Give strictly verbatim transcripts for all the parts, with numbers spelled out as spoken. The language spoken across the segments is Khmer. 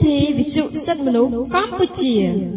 ធីវិទ្យុសិទ្ធិមនុស្សកម្ពុជា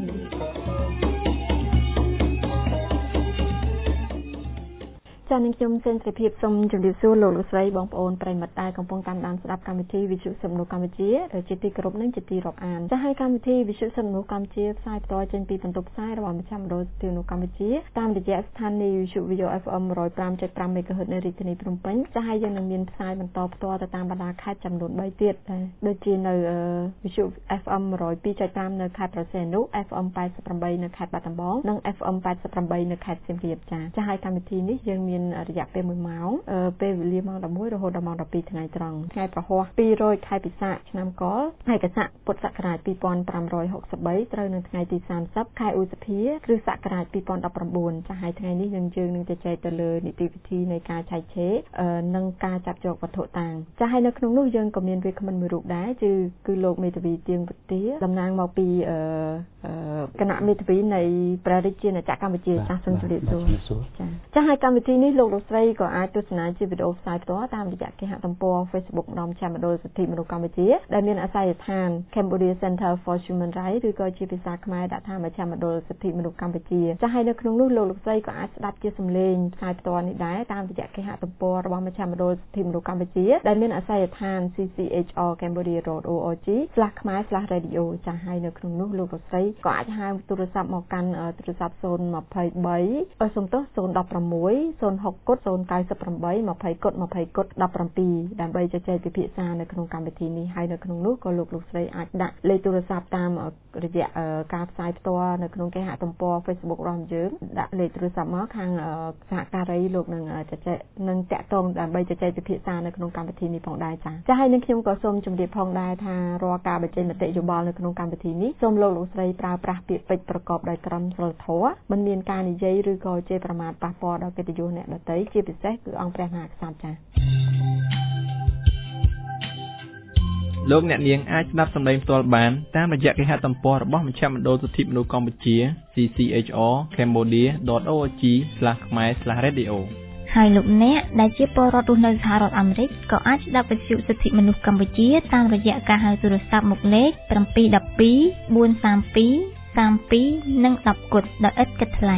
ចា៎នឹងខ្ញុំសេនសេរីភាពសូមជម្រាបសួរលោកលោកស្រីបងប្អូនប្រិយមិត្តដែលកំពុងតាមដានស្ដាប់កម្មវិធីវិទ្យុសិទ្ធិមនុស្សកម្ពុជាដែលជាទីគោរពនិងជាទីរាប់អានចា៎ហើយកម្មវិធីវិទ្យុសិទ្ធិមនុស្សកម្ពុជាផ្សាយផ្ទាល់ចេញពីបន្ទប់ផ្សាយរបស់មជ្ឈមណ្ឌលសិទ្ធិមនុស្សកម្ពុជាតាមរយៈស្ថានីយ៍វិទ្យុ эф эм one oh five point five មេហ្គាហឺតនៅរាជធានីភ្នំពេញចា៎ហើយយើងនឹងមានផ្សាយបន្តផ្ទាល់ទៅតាមបណ្ដាខេត្តចំនួនthreeទៀតដែរដូចជានៅវិទ្យុ эф эм one oh two point five នៅខេត្តប្រសេនុ эф эм eighty-eightនៅខេត្តបាត់ដំបងនិង эф эм eighty-eightនៅខេត្តសៀមរាបចា៎ចា៎ហើយកម្មវិធីនេះយើងមានរយៈពេលoneម៉ោងពេលវេលាម៉ោងelevenរហូតដល់ម៉ោងtwelveថ្ងៃត្រង់ថ្ងៃប្រហ័សtwo hundredខែពិសាខឆ្នាំកលថ្ងៃកស័កពុទ្ធសករាជtwo thousand five hundred sixty-threeត្រូវនៅថ្ងៃទីthirtyខែឧសភាគ្រិស្តសករាជtwo thousand nineteenចា៎ហើយថ្ងៃនេះយើងយើងនឹងជជែកទៅលើនីតិវិធីនៃការឆែកឆេរនិងការចាប់យកវត្ថុតាងចា៎ហើយនៅក្នុងនោះយើងក៏មានវាគ្មិនមួយរូបដែរគឺគឺលោកមេធាវីទៀងពុទាតំណាងមកពីគណៈមេធាវីនៃព្រះរាជាណាចក្រកម្ពុជាចាស់សូមជម្រាបសួរចា៎ចា៎ហើយកម្មវិធីនេះលោកលោកស្រីក៏អាចទស្សនាជាវីដេអូផ្សាយផ្ទាល់តាមរយៈគេហទំព័រ Facebook របស់មជ្ឈមណ្ឌលសិទ្ធិមនុស្សកម្ពុជាដែលមានអាសយដ្ឋាន Cambodia Center for Human Rights ឬក៏ជាភាសាខ្មែរដាក់ថាមជ្ឈមណ្ឌលសិទ្ធិមនុស្សកម្ពុជាចា៎ហើយនៅក្នុងនោះលោកលោកស្រីក៏អាចស្ដាប់ជាសំឡេងផ្សាយផ្ទាល់នេះដែរតាមរយៈគេហទំព័ររបស់មជ្ឈមណ្ឌលសិទ្ធិមនុស្សកម្ពុជាដែលមានអាសយដ្ឋាន c c h r cambodia dot org slash khmer slash radio ចា៎ហើយនៅក្នុងនោះលោកលោកស្រីក៏អាចហៅទូរស័ព្ទមកកាន់ទូរស័ព្ទzero two threeអឺសុំទោសzero one six zero sixគុតzero nine eight twentyគុតtwentyគុតseventeenដើម្បីជជែកពិភាក្សានៅក្នុងកម្មវិធីនេះហើយនៅក្នុងនោះក៏លោកលោកស្រីអាចដាក់លេខទូរស័ព្ទតាមរយៈការផ្សាយផ្ទាល់នៅក្នុងគេហទំព័រ Facebook របស់យើងដាក់លេខទូរស័ព្ទមកខាងសហការីលោកនឹងជជែកនឹងតាក់ទងដើម្បីជជែកពិភាក្សានៅក្នុងកម្មវិធីនេះផងដែរចា៎ចា៎ហើយនឹងខ្ញុំក៏សូមជម្រាបផងដែរថារាល់ការបញ្ចេញមតិយោបល់នៅក្នុងកម្មវិធីនេះសូមលោកលោកស្រីប្រើប្រាស់ពាក្យពេចន៍ប្រកបដោយក្រមសីលធម៌មិនមានការនិយាយឬក៏ជេរប្រមាថប៉ះពាល់ដល់កិត្តិយសអ្នកដទៃជាពិសេសគឺអង្គព្រះមហាក្សត្រចា៎លោកអ្នកនាងអាចស្ដាប់សម្លេងផ្ទាល់បានតាមរយៈគេហទំព័ររបស់មជ្ឈមណ្ឌលសិទ្ធិមនុស្សកម្ពុជា c c h r cambodia dot org slash khmer slash radio ហើយលោកអ្នកដែលជាពលរដ្ឋរស់នៅសហរដ្ឋអាមេរិកក៏អាចស្ដាប់វិទ្យុសិទ្ធិមនុស្សកម្ពុជាតាមរយៈការហៅទូរស័ព្ទមកលេខseven one two four three two thirty-twoនិងtenគុតដោយឥតគិតថ្លៃ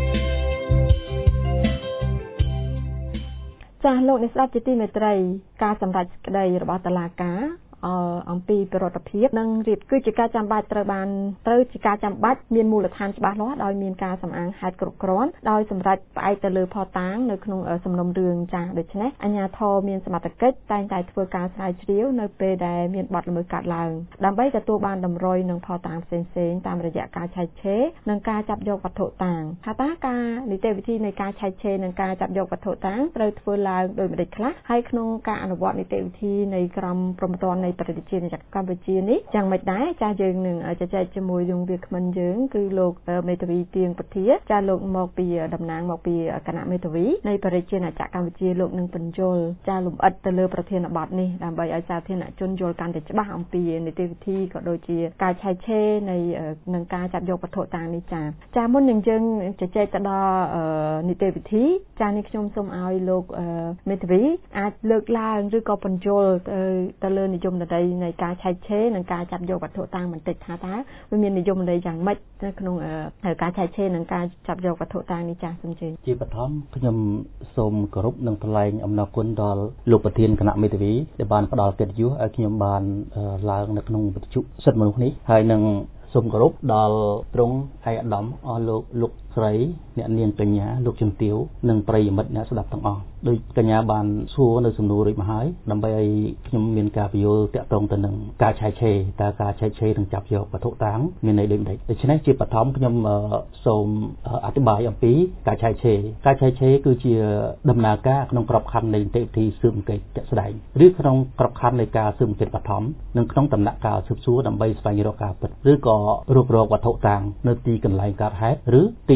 ចាស់លោកអ្នកស្ដាប់ជាទីមេត្រីការសម្រេចក្តីរបស់តុលាការអំពីប្រតិភិបនិងរៀបគឺជាការចាំបាច់ត្រូវបានត្រូវជាការចាំបាច់មានមូលដ្ឋានច្បាស់លាស់ដោយមានការសម្អាងហេតុគ្រប់គ្រាន់ដោយសម្រេចផ្អែកទៅលើភស្តុតាងនៅក្នុងសំណុំរឿងចាស់ដូច្នេះអាជ្ញាធរមានសមត្ថកិច្ចតែងតែធ្វើការស្រាវជ្រាវនៅពេលដែលមានបទល្មើសកើតឡើងដើម្បីទទួលបានតម្រុយនឹងភស្តុតាងផ្សេងៗតាមរយៈការឆែកឆេរនិងការចាប់យកវត្ថុតាងថាតើការនីតិវិធីនៃការឆែកឆេរនិងការចាប់យកវត្ថុតាងត្រូវធ្វើឡើងដោយម្តេចខ្លះហើយក្នុងការអនុវត្តនីតិវិធីនៃក្រមព្រហ្មទណ្ឌនៃប្រទេសជាតិកម្ពុជានេះយ៉ាងម៉េចដែរចាស់យើងនឹងជជែកជាមួយនឹងវាគ្មិនយើងគឺលោកមេធាវីទៀងពុធាចាស់លោកមកពីតំណាងមកពីគណៈមេធាវីនៃប្រទេសជាតិកម្ពុជាលោកនឹងបញ្យល់ចាស់លម្អិតទៅលើប្រធានបទនេះដើម្បីឲ្យសាធារណជនយល់កាន់តែច្បាស់អំពីនីតិវិធីក៏ដូចជាការឆែកឆេរនៃនឹងការចាប់យកវត្ថុតាងនេះចាស់ចាស់មុននឹងយើងជជែកទៅដល់នីតិវិធីចាស់នេះខ្ញុំសូមឲ្យលោកមេធាវីអាចលើកឡើងឬក៏បញ្យល់ទៅលើនិយមន័យនៃការឆែកឆេរនិងការចាប់យកវត្ថុតាងបន្តិចថាតើវាមាននិយមន័យយ៉ាងម៉េចនៅក្នុងការឆែកឆេរនិងការចាប់យកវត្ថុតាងនេះចាស់សូមជឿជាបឋមខ្ញុំសូមគោរពនិងថ្លែងអំណរគុណដល់លោកប្រធានគណៈមេធាវីដែលបានផ្ដល់កិត្តិយសឲ្យខ្ញុំបានឡើងនៅក្នុងវិទ្យុសិទ្ធិមនុស្សនេះហើយនឹងសូមគោរពដល់ត្រង់ឯកឧត្តមអស់លោកលោកស្រីអ្នកនាងកញ្ញាលោកជំទាវនិងប្រិយមិត្តអ្នកស្ដាប់ទាំងអស់ដោយកញ្ញាបានសួរនៅសំណួររួចមកហើយដើម្បីឲ្យខ្ញុំមានការពន្យល់តាក់ទងទៅនឹងការឆែកឆេរតើការឆែកឆេរនឹងចាប់យកវត្ថុតាងមានន័យដូចម្តេចដូច្នេះជាបឋមខ្ញុំសូមអធិប្បាយអំពីការឆែកឆេរការឆែកឆេរគឺជាដំណើរការក្នុងក្របខ័ណ្ឌនៃនីតិវិធីស៊ើបអង្កេតជាក់ស្ដែងឬក្នុងក្របខ័ណ្ឌនៃការស៊ើបអង្កេតបឋមនិងក្នុងដំណាក់កាលស៊ើបសួរដើម្បីស្វែងរកការពិតឬក៏រករកវត្ថុតាងនៅទីកន្លែងកើតហេតុឬទី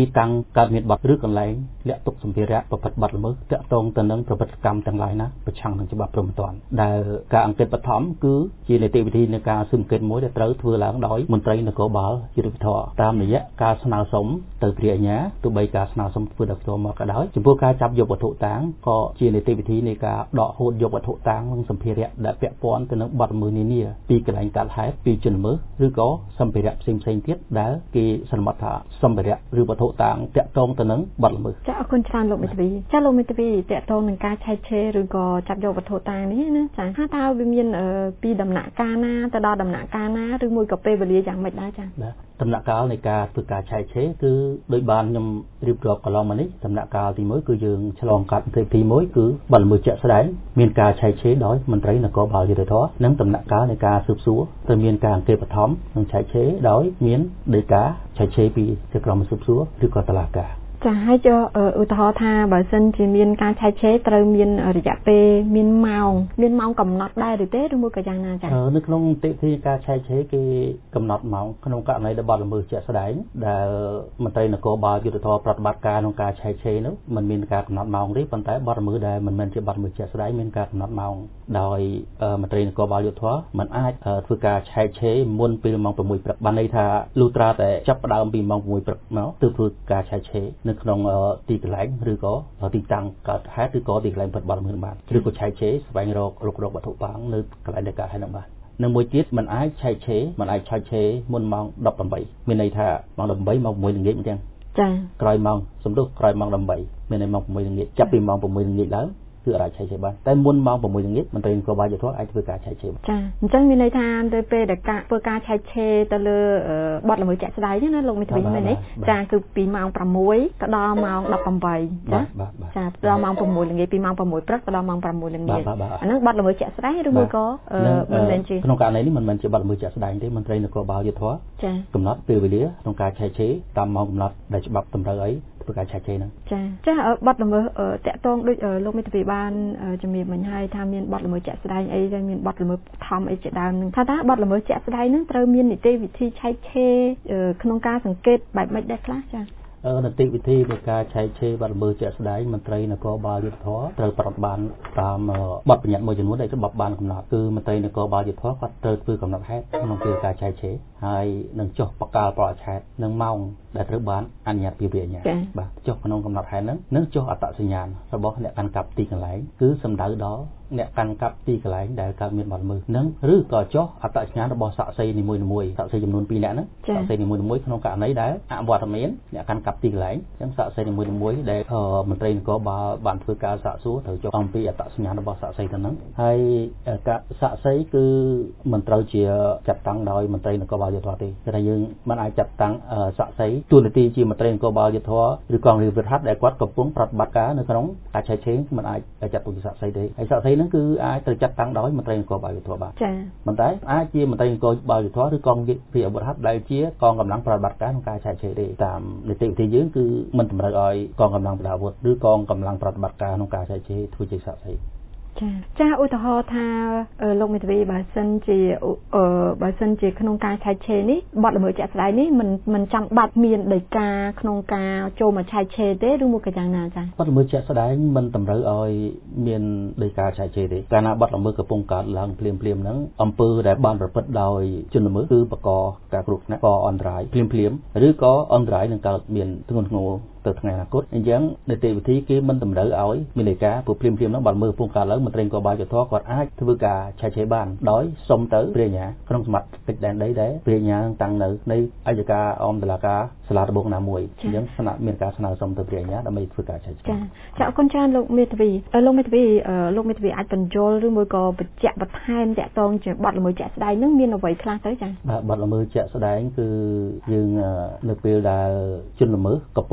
តាំងកើតមានបាត់ឬកន្លែងលាក់ទុកសម្ភារៈប្រព្រឹត្តបាត់ល្មើសតាក់ទងទៅនឹងប្រព្រឹត្តកម្មទាំងឡាយណាប្រឆាំងនឹងច្បាប់ព្រហ្មទណ្ឌដែលការអង្កេតបឋមគឺជានីតិវិធីនៃការស៊ើបអង្កេតមួយដែលត្រូវធ្វើឡើងដោយមន្ត្រីនគរបាលយុត្តិធម៌តាមរយៈការស្នើសុំទៅព្រះអាជ្ញាទោះបីការស្នើសុំធ្វើដោយផ្ទាល់មកក៏ដោយចំពោះការចាប់យកវត្ថុតាងក៏ជានីតិវិធីនៃការដកហូតយកវត្ថុតាងនិងសម្ភារៈដែលពាក់ព័ន្ធទៅនឹងបាត់ល្មើសនានាពីកន្លែងកើតហេតុពីជនល្មើសឬក៏សម្ភារៈផ្សេងផ្សេងទៀតដែលគេសន្មតថាសម្ភារៈឬវត្ថុតាងតាក់ទងទៅនឹងបាត់ល្មើសចាអរគុណច្រើនលោកមេធាវីចាលោកមេធាវីតាក់ទងនឹងការឆែកឆេរឬក៏ចាប់យកវត្ថុតាងនេះណាចាថាតើវាមានពីដំណាក់កាលណាទៅដល់ដំណាក់កាលណាឬមួយក៏ពេលវេលាយ៉ាងម៉េចដែរចាដំណាក់កាលនៃការធ្វើការឆែកឆេរគឺដោយបានខ្ញុំរៀបរាប់កន្លងមកនេះដំណាក់កាលទីមួយគឺយើងឆ្លងកាត់ទីទីមួយគឺបាត់ល្មើសជាក់ស្ដែងមានការឆែកឆេរដោយមន្ត្រីនគរបាលយុត្តិធម៌និងដំណាក់កាលនៃការស៊ើបសួរត្រូវមានការអង្កេតបឋមនិងឆែកឆេរដោយមានដីកាឆែកឆេរពីទីក្រុមស៊ើបសួរឬក៏តុលាការចាហើយចុះឧទាហរណ៍ថាបើសិនជាមានការឆែកឆេរត្រូវមានរយៈពេលមានម៉ោងមានម៉ោងកំណត់ដែរឬទេឬមួយក៏យ៉ាងណាចានៅក្នុងនីតិវិធីការឆែកឆេរគេកំណត់ម៉ោងក្នុងករណីដែលបាត់ល្មើសជាក់ស្ដែងដែលមន្ត្រីនគរបាលយុត្តិធម៌ប្រតិបត្តិការក្នុងការឆែកឆេរនោះមិនមានការកំណត់ម៉ោងទេប៉ុន្តែបាត់ល្មើសដែលមិនមែនជាបាត់ល្មើសជាក់ស្ដែងមានការកំណត់ម៉ោងដោយមន្ត្រីនគរបាលយុត្តិធម៌មិនអាចធ្វើការឆែកឆេរមុនពីម៉ោងប្រាំមួយព្រឹកបានន័យថាលុះត្រាតែចាប់ផ្ដើមពីម៉ោងប្រាំមួយព្រឹកមកទើបធ្វើការឆែកឆេរនៅក្នុងទីកន្លែងឬក៏ទីតាំងកើតហេតុឬក៏ទីកន្លែងពិតបាត់ល្មើសបានឬក៏ឆែកឆេរស្វែងរករករកវត្ថុតាងនៅកន្លែងដែលកើតហេតុនោះបាននិងមួយទៀតมันអាចឆែកឆេរมันអាចឆែកឆេរមុនម៉ោងដប់ប្រាំបីមានន័យថាម៉ោងដប់ប្រាំបីម៉ោងប្រាំមួយល្ងាចអញ្ចឹងចាក្រោយម៉ោងសំដៅក្រោយម៉ោងដប់ប្រាំបីមានន័យម៉ោងប្រាំមួយល្ងាចចាប់ពីម៉ោងប្រាំមួយល្ងាចឡើងគឺអាចឆែកឆេរបានតែមុនម៉ោងប្រាំមួយល្ងាចមន្ត្រីនគរបាលយុត្តិធម៌អាចធ្វើការឆែកឆេរចាអញ្ចឹងមានន័យថាទៅពេលដែលការធ្វើការឆែកឆេរទៅលើបទល្មើសជាក់ស្ដែងណាលោកមេធាវីមែនទេចាគឺពីម៉ោងប្រាំមួយទៅដល់ម៉ោងដប់ប្រាំបីចាចាដល់ម៉ោងប្រាំមួយល្ងាចពីម៉ោងប្រាំមួយព្រឹកទៅដល់ម៉ោងប្រាំមួយល្ងាចអាហ្នឹងបទល្មើសជាក់ស្ដែងឬមួយក៏មិនមែនជាក្នុងករណីនេះមិនមែនជាបទល្មើសជាក់ស្ដែងទេមន្ត្រីនគរបាលយុត្តិធម៌ចាកំណត់ពេលវេលាក្នុងការឆែកឆេរតាមម៉ោងកំណត់ដែលច្បាប់តម្រូវឲ្យធ្វើការឆែកឆេរហ្នឹងចាចាបទល្មើសតាក់ទងដូចលោកមេធាវីបានជំរាបមិញហើយថាមានបទល្មើសជាក់ស្ដែងអីហើយមានបទល្មើសធម្មអីជាដើមនឹងថាតើបទល្មើសជាក់ស្ដែងហ្នឹងត្រូវមាននីតិវិធីឆែកឆេរក្នុងការសង្កេតបែបម៉េចដែរខ្លះចានីតិវិធីនៃការឆែកឆេរបទល្មើសជាក់ស្ដែងមន្ត្រីនគរបាលយុត្តិធម៌ត្រូវប្រតិបត្តិតាមបទបញ្ញត្តិមួយចំនួនដែលច្បាប់បានកំណត់គឺមន្ត្រីនគរបាលយុត្តិធម៌គាត់ត្រូវធ្វើកំណត់ហេតុក្នុងពេលការឆែកឆេរហើយនឹងចុះបកកាលប្រតិឆេទនិងម៉ោងដែលត្រូវបានអនុញ្ញាតពីព្រះអាជ្ញាបាទចុះក្នុងកំណត់ហេតុហ្នឹងនឹងចុះអត្តសញ្ញាណរបស់អ្នកកាន់កាប់ទីកន្លែងគឺសំដៅដល់អ្នកកាន់កាប់ទីកន្លែងដែលកើតមានបទល្មើសនឹងឬក៏ចុះអត្តសញ្ញាណរបស់សាក្សីនីមួយៗសាក្សីចំនួនពីរនាក់ហ្នឹងសាក្សីនីមួយៗក្នុងករណីដែលអវត្តមានអ្នកកាន់កាប់ទីកន្លែងអញ្ចឹងសាក្សីនីមួយៗដែលមន្ត្រីនគរបាលបានធ្វើការសាកសួរត្រូវចុះអំពីអត្តសញ្ញាណរបស់សាក្សីទៅហ្នឹងហើយការសាក្សីគឺមិនត្រូវជាចាត់តាំងដោយមន្ត្រីនគរបាលយុត្តិធម៌ទេតែយើងមិនអាចចាត់តាំងសាក្សីទូនាទីជាមន្ត្រីនគរបាលយុត្តិធម៌ឬកងរាជវិទ្យាដែលគាត់កំពុងប្រតិបត្តិការនៅក្នុងការឆែកឆេរមិនអាចចាត់ទុកជាសាក្សីទេហើយសាក្សីហ្នឹងគឺអាចត្រូវចាត់តាំងដោយមន្ត្រីនគរបាលយុត្តិធម៌បានចា៎ប៉ុន្តែអាចជាមន្ត្រីនគរបាលយុត្តិធម៌ឬកងរាជវិទ្យាដែលជាកងកម្លាំងប្រតិបត្តិការក្នុងការឆែកឆេរទេតាមនីតិវិធីយើងគឺមិនតម្រូវឲ្យកងកម្លាំងប្រដាប់អាវុធឬកងកម្លាំងប្រតិបត្តិការក្នុងការឆែកឆេរធ្វើជាសាក្សីចាចាឧទាហរណ៍ថាលោកមេធាវីបើសិនជាបើសិនជាក្នុងការឆែកឆេរនេះបទល្មើសជាក់ស្ដែងនេះមិនមិនចាំបាច់មានដីកាក្នុងការចូលមកឆែកឆេរទេឬមួយក៏យ៉ាងណាចាបទល្មើសជាក់ស្ដែងមិនតម្រូវឲ្យមានដីកាឆែកឆេរទេកាលណាបទល្មើសកំពុងកើតឡើងភ្លាមភ្លាមហ្នឹងអំពើដែលបានប្រព្រឹត្តដោយជនល្មើសគឺបកការគ្រោះថ្នាក់ក៏អន្តរាយភ្លាមភ្លាមឬក៏អន្តរាយនឹងកើតមានធ្ងន់ធ្ងរទៅថ្ងៃអនាគតអញ្ចឹងនីតិវិធីគេមិនតម្រូវឲ្យមានដីកាព្រោះភ្លាមភ្លាមហ្នឹងបានមើលកំពុងកើតឡើងមន្ត្រីនគរបាលយុត្តិធម៌គាត់អាចធ្វើការឆែកឆេរបានដោយសុំទៅព្រះអាជ្ញាក្នុងសមត្ថកិច្ចដែនដីដែលព្រះអាជ្ញាតាំងនៅនៃអัยការអមតុលាការសាលាដំបងណាមួយអញ្ចឹងស្នាក់មានការស្នើសុំទៅព្រះអាជ្ញាដើម្បីធ្វើការឆែកឆេរចាចាអរគុណច្រើនលោកមេធាវីលោកមេធាវីលោកមេធាវីអាចបញ្យល់ឬមួយក៏បញ្ជាក់បន្ថែមតាក់ទងជាបទល្មើសជាក់ស្ដែងហ្នឹងមានអ្វីខ្លះទៅចាបាទបទល្មើសជាក់ស្ដែងគឺយើងនៅពេលដែលជនល្មើសកំពុងតែបាន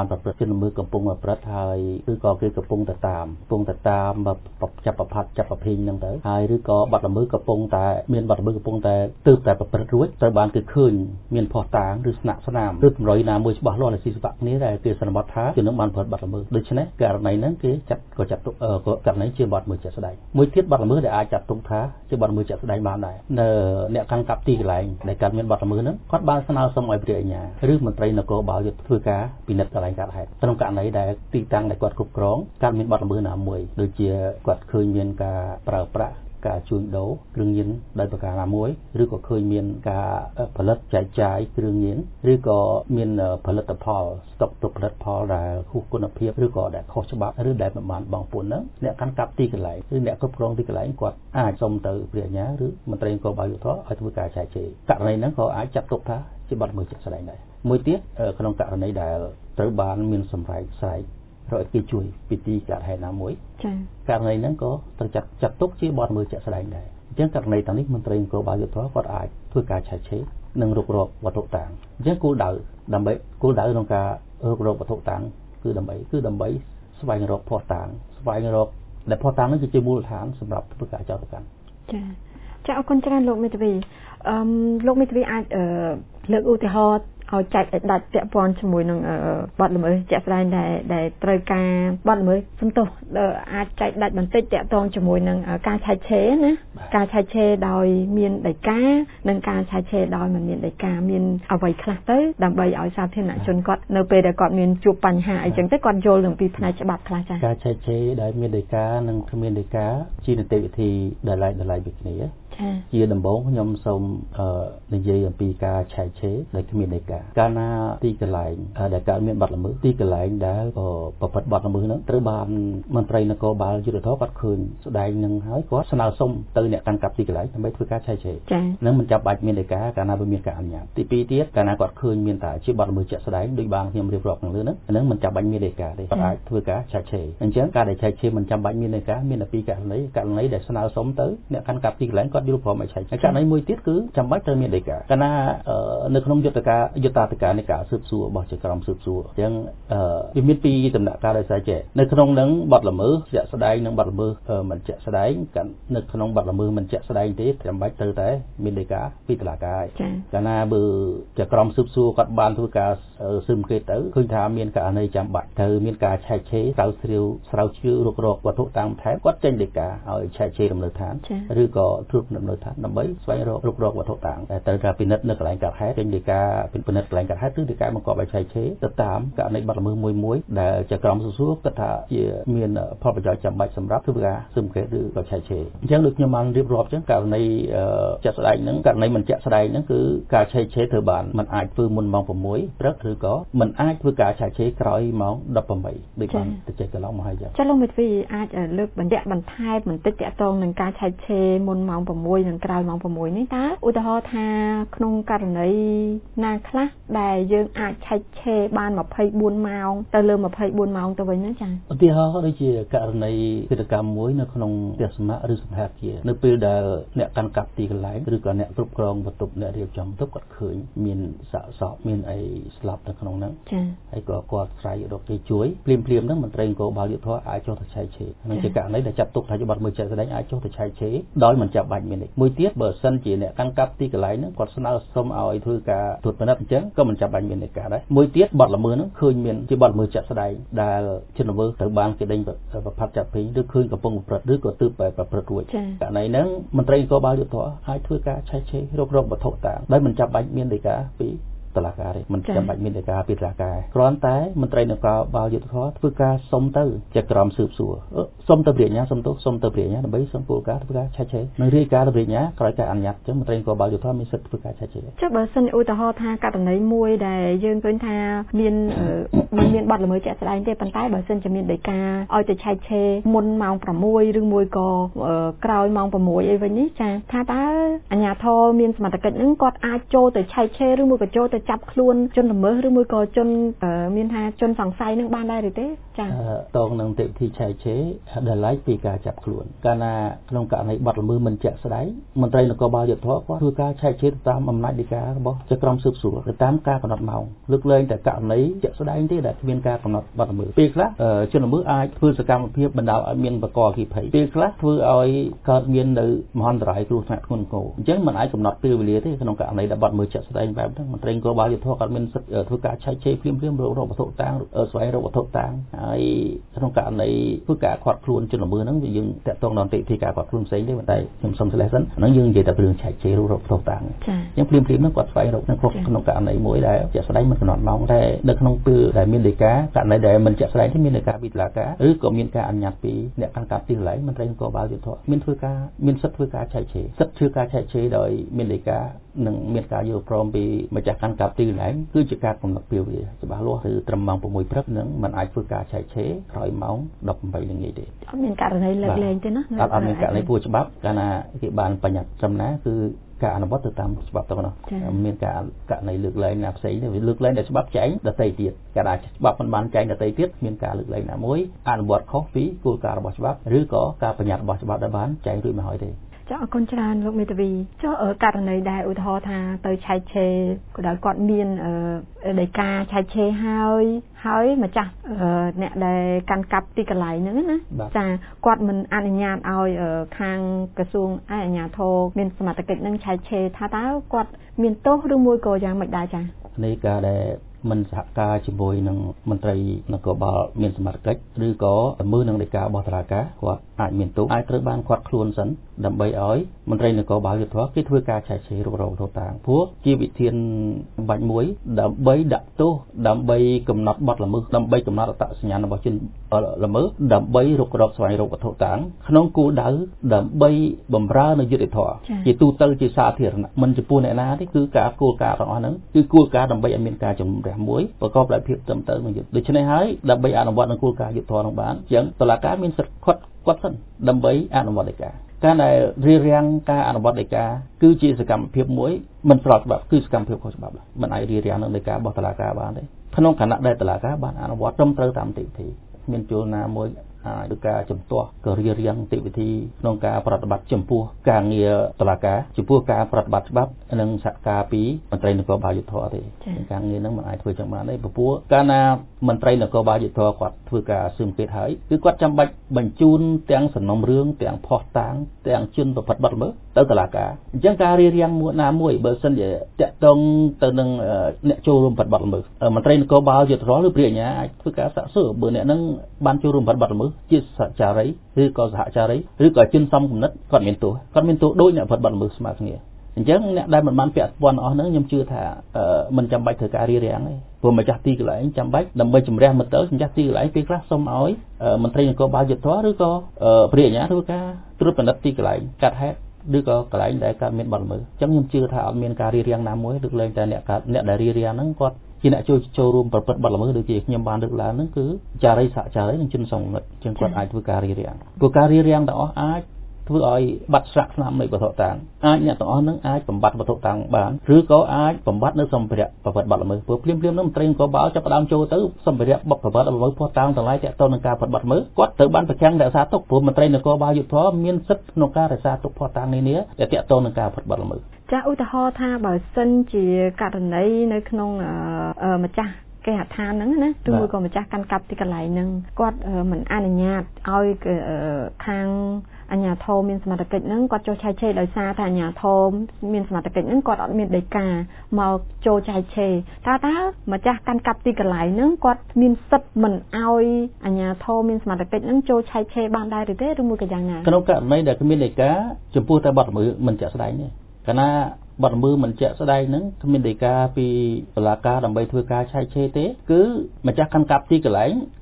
បានប្រព្រឹត្តជនល្មើសកំពុងប្រព្រឹត្តហើយឬក៏គេកំពុងតែតាមកំពុងតែតាមចាប់ប្រផាត់ចាប់ប្រភេទហ្នឹងទៅហើយឬក៏បាត់ល្មើសកំពុងតែមានបាត់ល្មើសកំពុងតែទើបតែប្រព្រឹត្តរួចត្រូវបានគេឃើញមានភ័ស្តុតាងឬស្នាក់ស្នាមឬតម្រុយណាមួយច្បាស់លាស់ដែលស៊ីស្បាក់គ្នាដែលគេសន្មតថាជននឹងបានប្រព្រឹត្តបាត់ល្មើសដូច្នេះករណីហ្នឹងគេចាត់ក៏ចាត់ទុកករណីជាបាត់ល្មើសជាក់ស្ដែងមួយទៀតបាត់ល្មើសដែលអាចចាត់ទុកថាជាបាត់ល្មើសជាក់ស្ដែងបានដែរនៅអ្នកកាន់កាប់ទីកន្លែងដែលកើតមានបាត់ល្មើសហ្នឹងគាត់បានស្នើសុំឲ្យព្រះអាជ្ញាឬមន្ត្រីនគរបាលយុទ្ធធ្វើការពិនិត្យកន្លែងកើតហេតុក្នុងករណីដែលទីតាំងដែលគាត់គ្រប់គ្រងកើតមានបាត់ល្មើសណាមួយដូចជាគាត់ឃើញមានការប្រើប្រាស់ការជួញដូរគ្រឿងញៀនដោយប្រការណាមួយឬក៏ឃើញមានការផលិតចែកចាយគ្រឿងញៀនឬក៏មានផលិតផលស្តុកទុកផលិតផលដែលខុសគុណភាពឬក៏ដែលខុសច្បាប់ឬដែលមិនបានបង់ពន្ធហ្នឹងអ្នកកាន់កាប់ទីកន្លែងឬអ្នកគ្រប់គ្រងទីកន្លែងគាត់អាចសុំទៅព្រះអាជ្ញាឬមន្ត្រីនគរបាលយុទ្ធឲ្យធ្វើការចែកចាយករណីហ្នឹងក៏អាចចាត់ទុកថាជាបាត់ល្មើសជាក់ស្ដែងដែរមួយទៀតក្នុងករណីដែលត្រូវបានមានសម្រេចស្រែករកគេជួយពីទីកើតហេតុណាមួយចា៎ករណីហ្នឹងក៏ត្រូវចាត់ចាត់ទុកជាបាត់ល្មើសជាក់ស្ដែងដែរអញ្ចឹងករណីទាំងនេះមន្ត្រីនគរបាលយុទ្ធគាត់អាចធ្វើការឆែកឆេរនិងរុករកវត្ថុតាងអញ្ចឹងគោលដៅដើម្បីគោលដៅក្នុងការរុករកវត្ថុតាងគឺដើម្បីគឺដើម្បីស្វែងរកភស្តុតាងស្វែងរកដែលភស្តុតាងហ្នឹងគឺជាមូលដ្ឋានសម្រាប់ធ្វើការចោទប្រកាន់ចា៎ចា៎អរគុណច្រើនលោកមេធាវីអឺលោកមេធាវីអាចលើកឧទាហរណ៍ឲ្យចែកឲ្យដាច់ពាក់ព័ន្ធជាមួយនឹងបាត់ល្មើសជាក់ស្ដែងដែលដែលត្រូវការបាត់ល្មើសសំទោសអាចចែកដាច់បន្តិចតាក់ទងជាមួយនឹងការឆែកឆេរណាការឆែកឆេរដោយមានដីកានិងការឆែកឆេរដោយមិនមានដីកាមានអ្វីខ្លះទៅដើម្បីឲ្យសាធារណជនគាត់នៅពេលដែលគាត់មានជួបបញ្ហាអីចឹងទៅគាត់យល់នឹងពីផ្នែកច្បាប់ខ្លះចា៎ការឆែកឆេរដែលមានដីកានិងគ្មានដីកាជានីតិវិធីដែលឡែកដែលឡែកពីគ្នាជាដំបូងខ្ញុំសូមនិយាយអំពីការឆែកឆេរដែលគ្មានដីកាកាលណាទីកន្លែងដែលកើតមានបាត់ល្មើសទីកន្លែងដែលប្រព្រឹត្តបាត់ល្មើសហ្នឹងត្រូវបានមន្ត្រីនគរបាលយុទ្ធធម៌គាត់ឃើញស្ដែងនឹងហើយគាត់ស្នើសុំទៅអ្នកកាន់កាប់ទីកន្លែងដើម្បីធ្វើការឆែកឆេរនឹងមិនចាំបាច់មានដីកាកាលណាវាមានការអនុញ្ញាតទីពីរទៀតកាលណាគាត់ឃើញមានតែជាបាត់ល្មើសជាក់ស្ដែងដូចបានខ្ញុំរៀបរាប់ខាងលើហ្នឹងហ្នឹងមិនចាំបាច់មានដីកាទេគាត់អាចធ្វើការឆែកឆេរអញ្ចឹងការដែលឆែកឆេរមិនចាំបាច់មានដីកាមានតែពីរករណីករណីដែលស្នើសុំទៅអ្នកកាន់កាប់ទីកន្លែងគាត់យល់ព្រមឲ្យឆែកករណីមួយទៀតគឺចាំបាច់ត្រូវមានដីកាកាលណានៅក្នុងយុទ្ធការយុត្តាធិការនៃការស៊ើបសួររបស់ជាក្រុមស៊ើបសួរអញ្ចឹងវាមានពីរដំណាក់កាលដោយសារចេះនៅក្នុងនឹងបាត់ល្មើសជាក់ស្ដែងនិងបាត់ល្មើសមិនជាក់ស្ដែងនៅក្នុងបាត់ល្មើសមិនជាក់ស្ដែងទេចាំបាច់ត្រូវតែមានដីកាពីតុលាការកាលណាបើជាក្រុមស៊ើបសួរគាត់បានធ្វើការស៊ើបអង្កេតទៅឃើញថាមានករណីចាំបាច់ត្រូវមានការឆែកឆេរស្រាវជ្រាវស្រាវជ្រាវរុករកវត្ថុតាមថែមគាត់ចេញដីកាឲ្យឆែកឆេរលំនៅឋានឬក៏ធ្វើលំនៅឋានដើម្បីស្វែងរករុករកវត្ថុតាងតែត្រូវការពិនិត្យនៅកន្លែងកើតហេតុពេញដីកាពិនិត្យកន្លែងកើតហេតុឬដីកាបង្កប់ឲ្យឆែកឆេរទៅតាមករណីបាត់ល្មើសមួយមួយដែលជាក្រុមស៊ើបសួរគិតថាជាមានផលប្រយោជន៍ចាំបាច់សម្រាប់ធ្វើការស៊ើបអង្កេតឬក៏ឆែកឆេរអញ្ចឹងដូចខ្ញុំបានរៀបរាប់អញ្ចឹងករណីជាក់ស្ដែងហ្នឹងករណីមិនជាក់ស្ដែងហ្នឹងគឺការឆែកឆេរធ្វើបានមិនអាចធ្វើមុនម៉ោងប្រាំមួយព្រឹកឬក៏មិនអាចធ្វើការឆែកឆេរក្រោយម៉ោងដប់ប្រាំបីដូចបានទៅចេះកន្លងមកហើយចឹងចា៎លោកមេធាវីអាចលើកបញ្ជាក់បន្ថែមបន្តិចតាក់ទងនឹងការឆែកឆេរមុនម៉ោងប្រាំមួយនិងក្រោយម៉ោងប្រាំមួយនេះតើឧទាហរណ៍ថាក្នុងករណីណាខ្លះដែលយើងអាចឆែកឆេរបានម្ភៃបួនម៉ោងទៅលើម្ភៃបួនម៉ោងទៅវិញណាចា៎ឧទាហរណ៍ដូចជាករណីកិច្ចកម្មមួយនៅក្នុងផ្ទះសម្នាក់ឬសង្ហេបជានៅពេលដែលអ្នកកាន់កាប់ទីកន្លែងឬក៏អ្នកគ្រប់គ្រងបន្ទប់អ្នករៀបចំបន្ទប់គាត់ឃើញមានសាកសពមានអីស្លាប់នៅក្នុងហ្នឹងចា៎ហើយក៏គាត់ស្រ័យរកគេជួយភ្លាមភ្លាមហ្នឹងមន្ត្រីនគរបាលយុទ្ធធម៌អាចចុះទៅឆែកឆេរនឹងជាករណីដែលចាត់ទុកថាជាបាត់ល្មើសជាក់ស្ដែងអាចចុះទៅឆែកឆេរដោយមិនចាំបាច់មានមួយទៀតបើសិនជាអ្នកកាន់កាប់ទីកន្លែងហ្នឹងគាត់ស្នើសុំឲ្យធ្វើការត្រួតពិនិត្យអញ្ចឹងក៏មិនចាំបាច់មានដីកាដែរមួយទៀតបាត់ល្មើសហ្នឹងឃើញមានជាបាត់ល្មើសជាក់ស្ដែងដែលជនល្មើសត្រូវបានគេដេញប្រផាត់ចាប់ពេញឬឃើញកំពុងប្រព្រឹត្តឬក៏ទើបតែប្រព្រឹត្តរួចករណីហ្នឹងមន្ត្រីនគរបាលយុទ្ធធម៌អាចធ្វើការឆែកឆេររករកវត្ថុតាងដោយមិនចាំបាច់មានដីកាពីតុលាការទេមិនចាំបាច់មានដីកាពីតុលាការគ្រាន់តែមន្ត្រីនគរបាលយុទ្ធធម៌ធ្វើការសុំទៅជាក្រុមស៊ើបសួរសុំទៅព្រះអាជ្ញាសុំទោសសុំទៅព្រះអាជ្ញាដើម្បីសុំគោលការណ៍ធ្វើការឆែកឆេរនិងរាយការណ៍ទៅព្រះអាជ្ញាក្រោយការអនុញ្ញាតអញ្ចឹងមន្ត្រីនគរបាលយុទ្ធធម៌មានសិទ្ធិធ្វើការឆែកឆេរចុះបើសិនឧទាហរណ៍ថាករណីមួយដែលយើងឃើញថាមានមិនមានបាត់ល្មើសជាក់ស្ដែងទេប៉ុន្តែបើសិនជាមានដីកាឲ្យទៅឆែកឆេរមុនម៉ោងប្រាំមួយឬមួយក៏ក្រោយម៉ោងប្រាំមួយអីវិញនេះចាថាតើអាជ្ញាធរមានសមត្ថកិច្ចនឹងគាត់អាចចូលទៅឆែកឆេរឬមួយក៏ចូលទៅจับคล้วนจนละเมอหรือมือก็จนเอ่อมีนหาจนสังไซนึงบ้านได้หรือเต้จ้ะตรงนั้นเต็มที่ใช้เชได้ไล่ปีการจับคล้วนการนาลงกะในบัดละมือมันจะสไลด์มันไตรนกบาลหยุดท้อก็คือการใช้เชตามอำนาจดีกาบอกจะกรมสืบสวนหรือตามการกำหนดเมาลึกเลยแต่กะในจะสไลด์ที่ได้มีการกำหนดบัดละมือปีละเอ่อจนละมืออายคือสกรรมเพียบบรรดาเมียนประกอบกี่ไผ่ปีละคือเอาเกิดเมียนในมหันตรายครูขนาดคนโง่ยังมันอายกำหนดปีเวลีที่ขนมกะในดับบัดมือจะสไลด์แบบนั้นมันไตรนกบาลหยุดท้อการเมียนเอ่อคือการใช้เชเพียมเพียมโรคโรคประทุต่างเอ่อสวยโรคประทุต่างไอ้ขนมกะในคือการขวัดครูนจนละมือนั้นยังแต่ต้องนอนติที่การขวัดครูนเซ็งได้บันไดยังสมสลายสันนั่งยังใจแต่เรื่องใช้เชโรคโรคประทุต่างยังเพียมเพียมนั่งกวัดไฟโรคนั่งครบขนมกะในมวยได้จะสไลด์มันขนาดมองได้เด็กขนมปื้อได้เมียนเด็กกะกะในได้มันจะสไลด์ที่เมียนเด็กกะบิดละกะหรือก็เมียนกะอันยัดปีเนี่ยการการตีไหลมันไตรนกบาลหยุดท้อเมียนคือการเมียนสัตว์คือการใช้เชสัตว์คือการใช้เชโดยเมียนเด็กกะหนึ่งเมียนการอยู่พร้อมปีมาจากการการตีไหลคือจะการกำหนดเปลี่ยวจะบ้าล้อคือตรมมังประมวยพระหนึ่งมันอาจคือการใช้เชคอยเมาดอกไปอย่างนี้เด็ดเมียนการในเล็กๆเจ้าเนาะอันเมียนการในผู้ฉบับการนาที่บานปัญญาจำนะคือการอนุวัตตามฉบับตัวเนาะเมียนการการในเลือกเลยนับสีเนี่ยเลือกเลยในฉบับแจ้งแต่ไต่เตียดการฉบับมันบานแจ้งแต่ไต่เตียดเมียนการเลือกเลยนะมวยอนุวัตข้อฟีกูการฉบับหรือก็การปัญญาฉบับได้บานแจ้งด้วยมาหอยเด็ดเจ้าคนชราลูกเมตวีเจ้าเออการในได้อุทธรธาเตยชายเชก็ได้กอดเมียนเออได้กาชายเชหายหายมาจ้ะเออเนี่ยได้การกลับตีกระไหลนึงนะจ้ากอดมันอนุญาตเอาเออทางกระทรวงอนุญาตโทเมียนสมัติกิจนั่งชายเชท่าต้ากอดเมียนโต้หรือมวยโกยังไม่ได้จ้ะในการได้มันสหการจิบวยนังมันไตรนักกบาลเมียนสมัติกิจหรือก็มือนังในการบอตรากะว่าอาจเมียนตุอาจเติบานควัดครูนสันดำใบอ้อยมันไตรนักกบาลหยุดท้อคิดเพื่อการใช้เชโรโรโทต่างพวกจีวิเทียนบัญมวยดำใบดับตู้ดำใบกำนัดบัดละมือดำใบกำนัดตัดสัญญาณบัดจินละมือดำใบรกรอบสวายรกโทต่างขนมกูดาดำใบบำราในยุติธรรมจีตูเตอร์จีซาเทียนมันจะปูในนาที่คือการกูการของอันนั้นคือกูการดำใบอเมริกาจมแรงมวยประกอบหลายเพียบเติมเติมมันอยู่โดยเฉพาะให้ดำใบอนุวัตในกูการยุติธรรมบ้านอย่างตลาดการมีสักขดขดสั้นดำใบอนุวัตในการการในเรียงการอนุวัตในการคือจีสกรรมเพียบมวยมันปลอดแบบคือสกรรมเพียบข้อฉบับมันไอเรียงในการบอกตลาดการบ้านได้ขนมขนาดได้ตลาดการบ้านอนุวัตต้มเติมตามติดทีมีจูนามวยดูการจำตัวก็เรียเรียงติดวิธีนองการปฏิบัติจำพัวการเงียตลาดการจำพัวการปฏิบัติบับนังสักการปีมันไตรนกบาลยุทธอทีการเงียนั้นมันไอถวยจังมาได้ปะพัวการนามันไตรนกบาลยุทธอกวัดถวยการซึมเกิดหายคือกวัดจำบัดบรรจุนเตียงสนมเรื่องเตียงพอตางเตียงจุนปฏิบัติเมื่อเติมตลาดการจังการเรียเรียงมวยนามวยเบอร์สันเดจะต้องเติมนังเนโจรมปฏิบัติเมื่อมันไตรนกบาลยุทธอหรือเปลี่ยนเนี่ยถวยการสะสมเบอร์เนี่ยนั่งบ้านโจรมปฏิบัติเมื่อจิตสัจจารีหรือก็สหจารีหรือก็จินซ้ำกลุ่มนั้นก่อนเมียนตัวก่อนเมียนตัวโดยเนี่ยปฏิบัติมือสมาธิอย่างเนี่ยได้มันมันเปียกปอนอ๋อนั้นยังชื่อถ่าเอ่อมันจำใบเถการีเรียงเลยพอมาจับตีกันเลยจำใบดำใบจุ่มแรงมันเต๋อจับตีกันเลยปีกละส้มอ้อยเอ่อมันเตยก็บาดจุดท้อหรือก็เอ่อเปลี่ยนเนี่ยหรือก็ตรุษเป็นนัดตีกันเลยกัดแฮหรือก็กระไรได้การเมียนบอลมือจังยังชื่อถ่าเมียนการีเรียงน้ำมวยดึกเลยแต่เนี่ยการเนี่ยได้รีเรียงนั้นก็ที่เนี่ยโจโจรวมประพฤติบัตรละมือโดยที่ยมบานดึกแล้วนั่นคือจารีสะจารีนั่งจุนส่งจังกวดไอทุกการีเรียงกูการีเรียงแต่อ๋อไอทุกอ้อยบัดสักน้ำในประตูต่างไอ้เนี่ยต้องอ้อนึงไอ้ผมบัดประตูต่างบ้านหรือก็ไอ้ผมบัดนึกสมเปรียบประพฤติบัตรละมือเพื่อเปลี่ยนเปลี่ยนน้ำเตรงก็บ่าวจะประดามโจตื้อสมเปรียบบัดประพฤติละมือพอต่างต่างหลายแต่ต้นนการประพฤติบัตรมือก็เติมบ้านประชังแต่ซาตกผมมันเตรงก็บ่าวหยุดท้อมีนสักนการแต่ซาตกพอต่างในเนี้ยแต่แต่ต้นนการประพฤติบัตรละมือจะอุทธรธาบ่าวเส้นจีการในในขนมเอ่อเอ่อมาจ้าแกหาทานนั่งนะดูก็มาจากการกลับที่กันไหลนึงก็เออเหมือนอนุญาตเอาเอ่อทางอัญญาโทมีนสมัติกิจนั่งก็โจชัยเชยโดยซาแต่อัญญาโทมีนสมัติกิจนั่งก็มีนเดกามาโจชัยเชยตาตามาจากการกลับตีกันไหลนั่งก็มีนสับเหมือนเอาอัญญาโทมีนสมัติกิจนั่งโจชัยเชยบ้านได้หรือเด้หรือมือกันยังไงขนมกะไม่ได้ก็มีเดกาจมพูแต่บัดมือมันจะแสดงเนี่ยคณะบัดมือมันจะแสดงนั้นมีเดกาปีตลาดการดำใบถวยการใช้เชยเต้คือมาจากการกลับตีกันไหล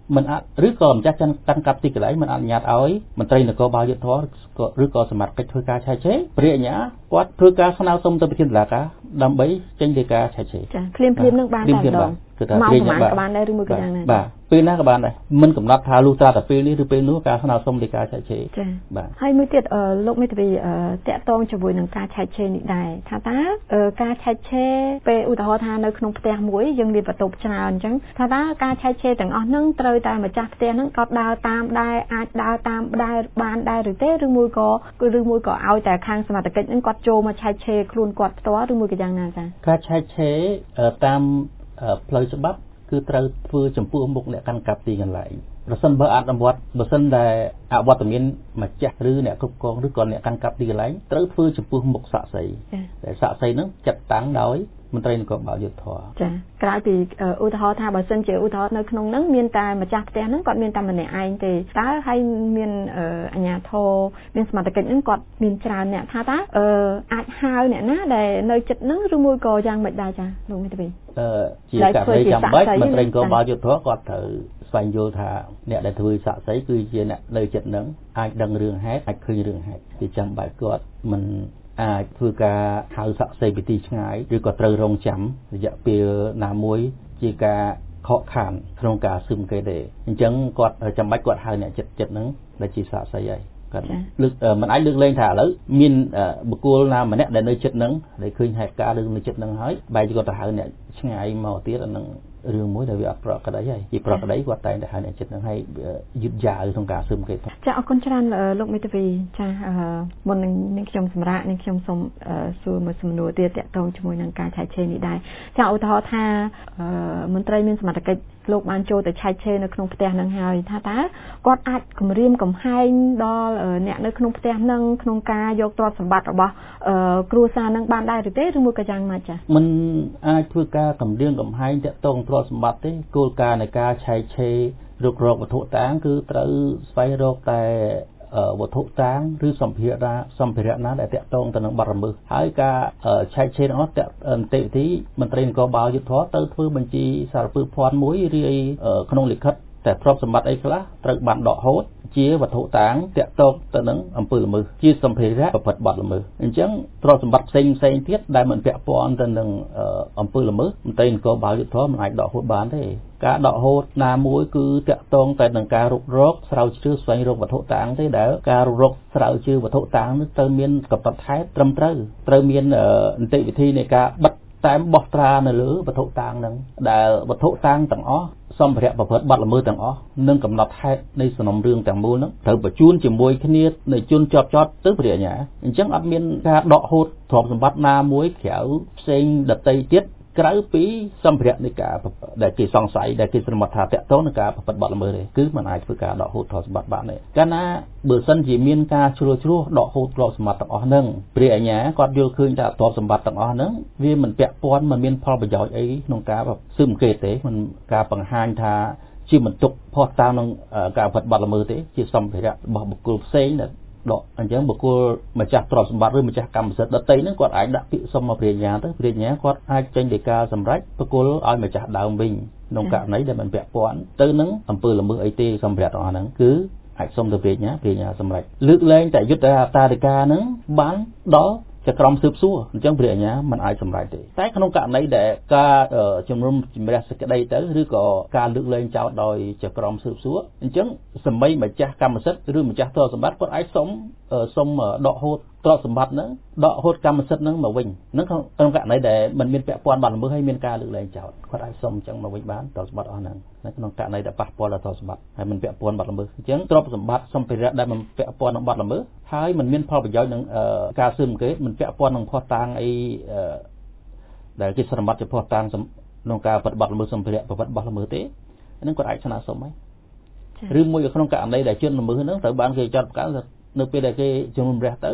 មិនអាចឬក៏ម្ចាស់កាន់កាប់ទីកន្លែងមិនអនុញ្ញាតឲ្យមន្ត្រីនគរបាលយុត្តិធម៌ឬក៏សមត្ថកិច្ចធ្វើការឆែកឆេរព្រះអាជ្ញាគាត់ធ្វើការស្នើសុំទៅប្រធានតុលាការដើម្បីចេញដីកាឆែកឆេរចាភ្លាមភ្លាមនឹងបានតែម្ដងគឺថាព្រះអាជ្ញាក៏បានដែរឬមួយក៏យ៉ាងណាបាទពេលណាក៏បានដែរមិនកំណត់ថាលុះត្រាតែពេលនេះឬពេលនោះការស្នើសុំដីកាឆែកឆេរចាបាទហើយមួយទៀតលោកមេធាវីតាក់ទងជាមួយនឹងការឆែកឆេរនេះដែរថាតើការឆែកឆេរពេលឧទាហរណ៍ថានៅក្នុងផ្ទះមួយយើងមានបន្ទប់ច្រើនអញ្ចឹងថាតើការឆែកឆេរទាំងអស់ហ្នឹងត្រូវតែម្ចាស់ផ្ទះហ្នឹងក៏ដើរតាមដែរអាចដើរតាមដែរបានដែរឬទេឬមួយក៏ឬមួយក៏ឲ្យតែខាងសមត្ថកិច្ចហ្នឹងគាត់ចូលមកឆែកឆេរខ្លួនគាត់ផ្ទាល់ឬមួយក៏យ៉ាងណាចាការឆែកឆេរតាមផ្លូវច្បាប់គឺត្រូវធ្វើចំពោះមុខអ្នកកាន់កាប់ទីកន្លែងប្រសិនបើអនុវត្តបើសិនដែលអវត្តមានម្ចាស់ឬអ្នកគ្រប់គ្រងឬក៏អ្នកកាន់កាប់ទីកន្លែងត្រូវធ្វើចំពោះមុខសាក្សីតែសាក្សីហ្នឹងចាត់តាំងដោយមន្ត្រីនគរបាលយុត្តិធម៌ចាក្រៅពីឧទាហរណ៍ថាបើសិនជាឧទាហរណ៍នៅក្នុងហ្នឹងមានតែម្ចាស់ផ្ទះហ្នឹងគាត់មានតែម្នាក់ឯងទេតើហើយមានអាជ្ញាធរមានសមត្ថកិច្ចហ្នឹងគាត់មានច្រើនអ្នកថាតើអាចហៅអ្នកណាដែលនៅចិត្តហ្នឹងឬមួយក៏យ៉ាងម៉េចដែរចាលោកមេធាវីអឺជាករណីចាំបាច់មន្ត្រីនគរបាលយុត្តិធម៌គាត់ត្រូវស្វែងយល់ថាអ្នកដែលធ្វើសាក្សីគឺជាអ្នកនៅចិត្តហ្នឹងអាចដឹងរឿងហេតុអាចឃើញរឿងហេតុជាចាំបាច់គាត់មិនអាចធ្វើការហៅសាក្សីពីទីឆ្ងាយឬក៏ត្រូវរងចាំរយៈពេលណាមួយជាការខកខានក្នុងការស៊ើបអង្កេតទេអញ្ចឹងគាត់ចាំបាច់គាត់ហៅអ្នកចិត្តចិត្តហ្នឹងដែលជាសាក្សីហើយគាត់លើកមិនអាចលើកលែងថាឥឡូវមានបុគ្គលណាម្នាក់ដែលនៅចិត្តហ្នឹងដែលឃើញហេតុការណ៍នៅចិត្តហ្នឹងហើយបែរជាគាត់ទៅហៅអ្នកឆ្ងាយមកទៀតអាហ្នឹងរឿងមួយដែលវាអត់ប្រក្រតីហើយជាប្រក្រតីគាត់តែងតែហៅអ្នកចិត្តហ្នឹងឲ្យយឺតយ៉ាវក្នុងការស៊ើបអង្កេតចាអរគុណច្រើនលោកមេធាវីចាមុននឹងខ្ញុំសម្រាប់នឹងខ្ញុំសូមសួរមួយសំណួរទៀតតាក់ទងជាមួយនឹងការឆែកឆេរនេះដែរចាឧទាហរណ៍ថាមន្ត្រីមានសមត្ថកិច្ចលោកបានចូលទៅឆែកឆេរនៅក្នុងផ្ទះហ្នឹងហើយថាតើគាត់អាចគម្រាមកំហែងដល់អ្នកនៅក្នុងផ្ទះហ្នឹងក្នុងការយកទ្រព្យសម្បត្តិរបស់គ្រួសារហ្នឹងបានដែរឬទេឬមួយក៏យ៉ាងម៉េចចាមិនអាចធ្វើការគម្រាមកំហែងតាក់ទងទ្រព្យសម្បត្តិទេគោលការណ៍នៃការឆែកឆេររករកវត្ថុតាងគឺត្រូវស្វែងរកតែវត្ថុតាងឬសម្ភារៈសម្ភារៈណាដែលតាក់ទងទៅនឹងបទល្មើសហើយការឆែកឆេររបស់នីតិវិធីមន្ត្រីនគរបាលយុត្តិធម៌ទៅធ្វើបញ្ជីសារពើភ័ណ្ឌមួយរាយក្នុងលិខិតតែទ្រព្យសម្បត្តិអីខ្លះត្រូវបានដកហូតជាវត្ថុតាងតាក់ទងទៅនឹងអំពើល្មើសជាសម្ភារៈប្រព្រឹត្តបទល្មើសអញ្ចឹងទ្រព្យសម្បត្តិផ្សេងផ្សេងទៀតដែលមិនពាក់ព័ន្ធទៅនឹងអំពើល្មើសមន្ត្រីនគរបាលយុត្តិធម៌មិនអាចដកហូតបានទេការដកហូតណាមួយគឺតាក់ទងតែនឹងការរុករកស្រាវជ្រាវស្វែងរកវត្ថុតាងទេដែលការរុករកស្រាវជ្រាវវត្ថុតាងនេះត្រូវមានកម្រិតហេតុត្រឹមត្រូវត្រូវមាននីតិវិធីនៃការបិទតែបោះត្រានៅលើវត្ថុតាងហ្នឹងដែលវត្ថុតាងទាំងអស់សម្ភារៈប្រព្រឹត្តបទល្មើសទាំងអស់និងកំណត់ហេតុនៃសំណុំរឿងទាំងមូលហ្នឹងត្រូវបញ្ជូនជាមួយគ្នានៃជនជាប់ចោតទៅព្រះអាជ្ញាអញ្ចឹងអត់មានការដកហូតទ្រព្យសម្បត្តិណាមួយក្រៅផ្សេងដទៃទៀតក្រៅពីសម្ភារៈនៃការដែលគេសង្ស័យដែលគេស្រមត់ថាតាក់ទងនឹងការប្រព្រឹត្តបទល្មើសទេគឺមិនអាចធ្វើការដកហូតទ្រព្យសម្បត្តិបានទេកាលណាបើសិនជាមានការជ្រួលជ្រួសដកហូតទ្រព្យសម្បត្តិទាំងអស់ហ្នឹងព្រះអាជ្ញាគាត់យល់ឃើញថាទ្រព្យសម្បត្តិទាំងអស់ហ្នឹងវាមិនពាក់ព័ន្ធមិនមានផលប្រយោជន៍អីក្នុងការស៊ើបអង្កេតទេមិនការបង្ហាញថាជាបន្ទុកផុសតាមនឹងការប្រព្រឹត្តបទល្មើសទេជាសម្ភារៈរបស់បុគ្គលផ្សេងដែលដកអញ្ចឹងបុគ្គលម្ចាស់ទ្រព្យសម្បត្តិឬម្ចាស់កម្មសិទ្ធិដទៃហ្នឹងគាត់អាចដាក់ពាក្យសុំមកព្រះអាជ្ញាទៅព្រះអាជ្ញាគាត់អាចចេញដីកាសម្រេចបុគ្គលឲ្យម្ចាស់ដើមវិញក្នុងករណីដែលមិនពាក់ព័ន្ធទៅនឹងអំពើល្មើសអីទេសម្ភារៈរបស់ហ្នឹងគឺអាចសុំទៅព្រះអាជ្ញាព្រះអាជ្ញាសម្រេចលើកលែងតែយុទ្ធសាស្ត្រតារិកាហ្នឹងបានដល់ចក្រមស៊ើបសួរអញ្ចឹងព្រះអាជ្ញាមិនអាចសម្រេចទេតែក្នុងករណីដែលការជំនុំជម្រះសេចក្តីទៅឬក៏ការលើកលែងចោទដោយចក្រមស៊ើបសួរអញ្ចឹងសម្បីម្ចាស់កម្មសិទ្ធិឬម្ចាស់ទ្រព្យសម្បត្តិគាត់អាចសុំសុំដកហូតទ្រព្យសម្បត្តិហ្នឹងដកហូតកម្មសិទ្ធិហ្នឹងមកវិញហ្នឹងក្នុងករណីដែលមិនមានពាក់ព័ន្ធបទល្មើសហើយមានការលើកលែងចោទគាត់អាចសុំអញ្ចឹងមកវិញបានទ្រព្យសម្បត្តិអស់ហ្នឹងក្នុងករណីដែលប៉ះពាល់ដល់ទ្រព្យសម្បត្តិហើយមិនពាក់ព័ន្ធបទល្មើសអញ្ចឹងទ្រព្យសម្បត្តិសម្ភារៈដែលមិនពាក់ព័ន្ធនឹងបទល្មើសហើយមិនមានផលប្រយោជន៍នឹងការស៊ើបអង្កេតមិនពាក់ព័ន្ធនឹងភស្តុតាងអីដែលគេស្រមត់ជាភស្តុតាងក្នុងការប្រព្រឹត្តបទល្មើសសម្ភារៈប្រព្រឹត្តបទល្មើសទេហ្នឹងគាត់អាចស្នើសុំហើយឬមួយក្នុងករណីដែលជនល្មើសហ្នឹងត្រូវបានគេចាត់បង្កើតនៅពេលដែលគេជំនុំរះទៅ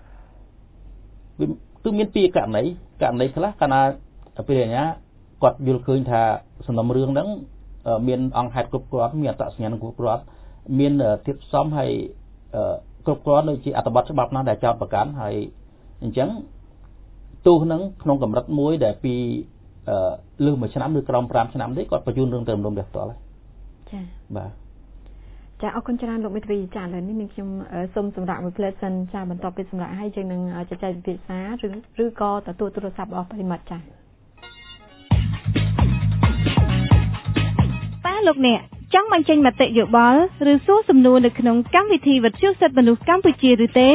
គឺមានពីរករណីករណីខ្លះកាលណាព្រះអាជ្ញាគាត់យល់ឃើញថាសំណុំរឿងហ្នឹងមានអង្គហេតុគ្រប់គ្រាន់មានអត្តសញ្ញាណគ្រប់គ្រាន់មានធាតុផ្សំហើយគ្រប់គ្រាន់ដូចជាអត្ថបទច្បាប់ណាដែលចោទប្រកាន់ហើយអញ្ចឹងទោសហ្នឹងក្នុងកម្រិតមួយដែលពីលើសមួយឆ្នាំឬក្រោមប្រាំឆ្នាំទេគាត់បញ្ជូនរឿងទៅរំលំរះផ្ទាល់ហើយចា៎បាទចាអរគុណច្រើនលោកមេធាវីចាឥឡូវនេះមានខ្ញុំសូមសម្រាប់មួយផ្លែសិនចាបន្ទាប់ពីសម្រាប់ឲ្យយើងនឹងជជែកពិភាក្សាឬឬក៏ទទួលទូរស័ព្ទរបស់ប្រិមត្តចាប៉ាលោកអ្នកចង់បញ្ចេញមតិយោបល់ឬសួរសំណួរនៅក្នុងកម្មវិធីវិទ្យុសិទ្ធិមនុស្សកម្ពុជាឬទេ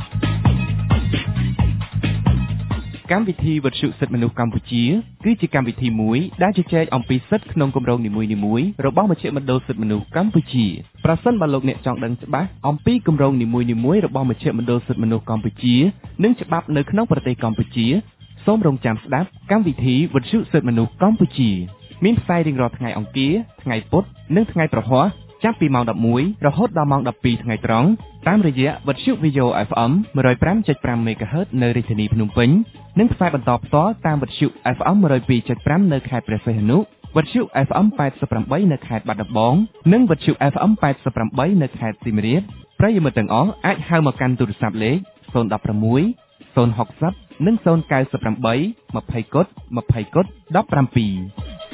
កម្មវិធីវិទ្យុសិទ្ធិមនុស្សកម្ពុជាគឺជាកម្មវិធីមួយដែលជជែកអំពីសិទ្ធិក្នុងគម្រោងនីមួយៗរបស់មជ្ឈមណ្ឌលសិទ្ធិមនុស្សកម្ពុជាប្រសិនបើលោកអ្នកចង់ដឹងច្បាស់អំពីគម្រោងនីមួយៗរបស់មជ្ឈមណ្ឌលសិទ្ធិមនុស្សកម្ពុជានិងច្បាប់នៅក្នុងប្រទេសកម្ពុជាសូមរងចាំស្ដាប់កម្មវិធីវិទ្យុសិទ្ធិមនុស្សកម្ពុជាមានផ្សាយរៀងរាល់ថ្ងៃអង្គារថ្ងៃពុធនិងថ្ងៃប្រហ័សចាប់ពីម៉ោងដប់មួយរហូតដល់ម៉ោងដប់ពីរថ្ងៃត្រង់តាមរយៈវិទ្យុ Video เอฟ เอ็ม one oh five point five មេហ្គាហឺត នៅរាជធានីភ្នំពេញនិងផ្សាយបន្តផ្ទាល់តាមវិទ្យុ เอฟ เอ็ม one oh two point five នៅខេត្តព្រះសីហនុវិទ្យុ เอฟ เอ็ม eighty-eightនៅខេត្តបាត់ដំបងនិងវិទ្យុ เอฟ เอ็ม eighty-eightនៅខេត្តសៀមរាបប្រិយមិត្តទាំងអស់អាចហៅមកកាន់ទូរស័ព្ទលេខzero one six zero six zeroនិងzero nine eight twentyគុត20គុតseventeen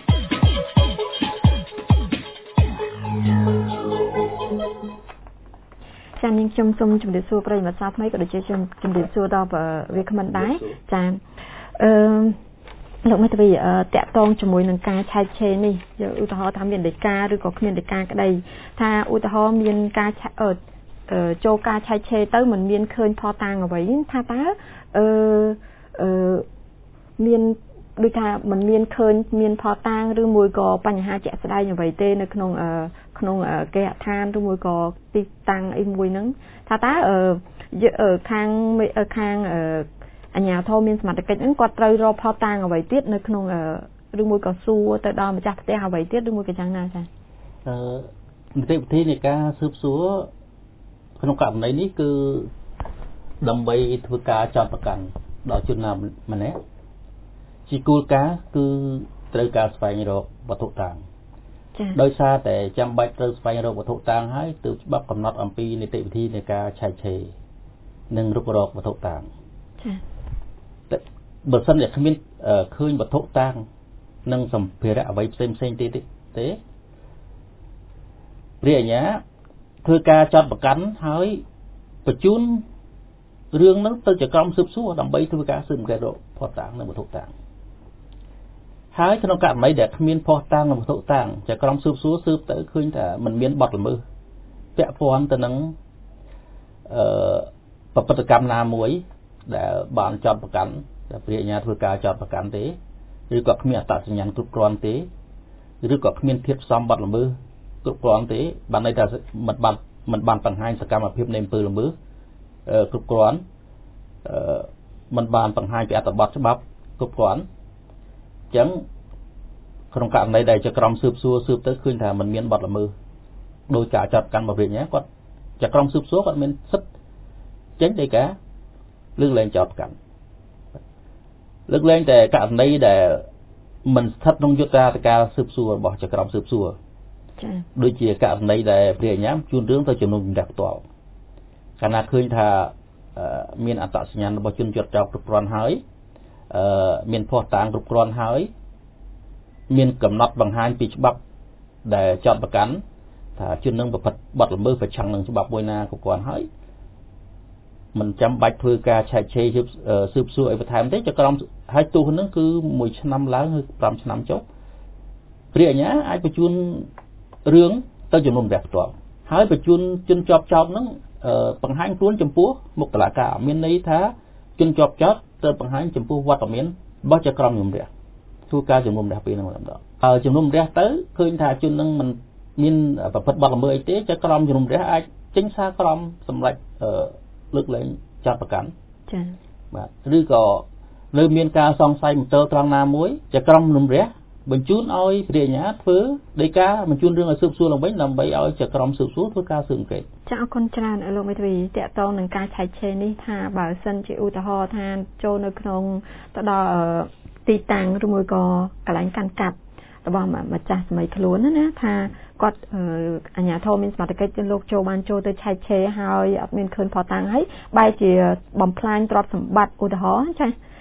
ចានាងខ្ញុំសូមជម្រាបសួរប្រិយមិត្តសាថ្មីក៏ដូចជាខ្ញុំជម្រាបសួរដល់វាគ្មិនដែរចាអឺលោកមេធាវីតាក់ទងជាមួយនឹងការឆែកឆេរនេះឧទាហរណ៍ថាមានដីកាឬក៏គ្មានដីកាក្តីថាឧទាហរណ៍មានការចូលការឆែកឆេរទៅមិនមានឃើញផតាំងអ្វីថាតើអឺអឺមានដូចថាมันមានឃើញមានផតាំងឬមួយក៏បញ្ហាជាក់ស្ដែងអ្វីទេនៅក្នុងក្នុងគេហដ្ឋានឬមួយក៏ទីតាំងអីមួយហ្នឹងថាតើខាងខាងអាជ្ញាធរមានសមត្ថកិច្ចហ្នឹងគាត់ត្រូវរកផតាំងអ្វីទៀតនៅក្នុងឬមួយក៏សួរទៅដល់ម្ចាស់ផ្ទះអ្វីទៀតឬមួយក៏យ៉ាងណាចាអឺនីតិវិធីនៃការស៊ើបសួរក្នុងករណីនេះគឺដើម្បីធ្វើការចោទប្រកាន់ដល់ជនណាម្នាក់ជាគោលការណ៍គឺត្រូវការស្វែងរកវត្ថុតាងដោយសារតែចាំបាច់ត្រូវស្វែងរកវត្ថុតាងហើយទើបច្បាប់កំណត់អំពីនីតិវិធីនៃការឆែកឆេរនិងរុករកវត្ថុតាងចា៎បើសិនជាគ្មានឃើញវត្ថុតាងនិងសម្ភារៈអ្វីផ្សេងផ្សេងទេទេព្រះអាជ្ញាធ្វើការចាត់ប្រកាន់ហើយបញ្ជូនរឿងហ្នឹងទៅជាក្រុមស៊ើបសួរដើម្បីធ្វើការស៊ើបអង្កេតរកភស្តុតាងនិងវត្ថុតាងហើយក្នុងករណីដែលគ្មានភស្តុតាងនិងវត្ថុតាងជាក្រុមស៊ើបសួរស៊ើបទៅឃើញថាมันមានបទល្មើសពាក់ព័ន្ធទៅនឹងអឺប្រតិកម្មណាមួយដែលបានចាត់ប្រកាន់ដែលព្រះអាជ្ញាធ្វើការចាត់ប្រកាន់ទេឬក៏គ្មានអត្តសញ្ញាណគ្រប់គ្រាន់ទេឬក៏គ្មានធាតុផ្សំបទល្មើសគ្រប់គ្រាន់ទេបានន័យថាមិនបានមិនបានបង្ហាញសកម្មភាពនៃអំពើល្មើសគ្រប់គ្រាន់អឺមិនបានបង្ហាញពីអត្ថបទច្បាប់គ្រប់គ្រាន់អញ្ចឹងក្នុងករណីដែលជាក្រុមស៊ើបសួរស៊ើបទៅឃើញថាมันមានបទល្មើសដោយការចាត់កាន់របស់ព្រះអាជ្ញាគាត់ជាក្រុមស៊ើបសួរគាត់មានសិទ្ធិចេញដីកាលើកលែងចោទប្រកាន់លើកលែងតែករណីដែលមិនស្ថិតក្នុងយុត្តាធិការស៊ើបសួររបស់ជាក្រុមស៊ើបសួរចា៎ដូចជាករណីដែលព្រះអាជ្ញាជូនរឿងទៅជំនុំជម្រះផ្ទាល់កាលណាឃើញថាមានអត្តសញ្ញាណរបស់ជនជាប់ចោទគ្រប់គ្រាន់ហើយអឺមានភស្តុតាងគ្រប់គ្រាន់ហើយមានកំណត់បង្ហាញពីច្បាប់ដែលចាត់ប្រកាន់ថាជននឹងប្រព្រឹត្តបទល្មើសប្រឆាំងនឹងច្បាប់មួយណាគ្រប់គ្រាន់ហើយមិនចាំបាច់ធ្វើការឆែកឆេរស៊ើបសួរអីបន្ថែមទេចក្រុមហើយទោសហ្នឹងគឺមួយឆ្នាំឡើងឬfiveឆ្នាំចុះព្រះអាជ្ញាអាចបញ្ជូនរឿងទៅជំនុំជម្រះផ្ទាល់ហើយបញ្ជូនជនជាប់ចោទហ្នឹងបង្ហាញខ្លួនចំពោះមុខតុលាការមានន័យថាជនជាប់ចោទត្រូវបង្ហាញចំពោះវត្តមានរបស់ចក្រុមជំនុំជម្រះធ្វើការជំនុំជម្រះពីហ្នឹងម្ដងហើយជំនុំជម្រះទៅឃើញថាជននឹងមិនមានប្រព្រឹត្តបទល្មើសអីទេចក្រុមជំនុំជម្រះអាចចេញសារក្រមសម្រាប់លើកលែងចាត់ប្រកាន់ចា៎បាទឬក៏នៅមានការសង្ស័យមន្ទិលត្រង់ណាមួយចក្រុមជំនុំជម្រះបញ្ជូនឲ្យព្រះអាជ្ញាធ្វើដីកាបញ្ជូនរឿងឲ្យស៊ើបសួរឡើងវិញដើម្បីឲ្យចក្រុមស៊ើបសួរធ្វើការស៊ើបអង្កេតចាអរគុណច្រើនលោកមេធាវីតកតងនឹងការឆែកឆេរនេះថាបើសិនជាឧទាហរណ៍ថាចូលនៅក្នុងទៅដល់ទីតាំងឬមួយក៏កន្លែងកាន់កាប់របស់ម្ចាស់សម័យខ្លួនណាថាគាត់អាជ្ញាធរមានសមត្ថកិច្ចលោកចូលបានចូលទៅឆែកឆេរហើយអត់មានឃើញផតាំងហើយបែរជាបំផ្លាញទ្រព្យសម្បត្តិឧទាហរណ៍ចា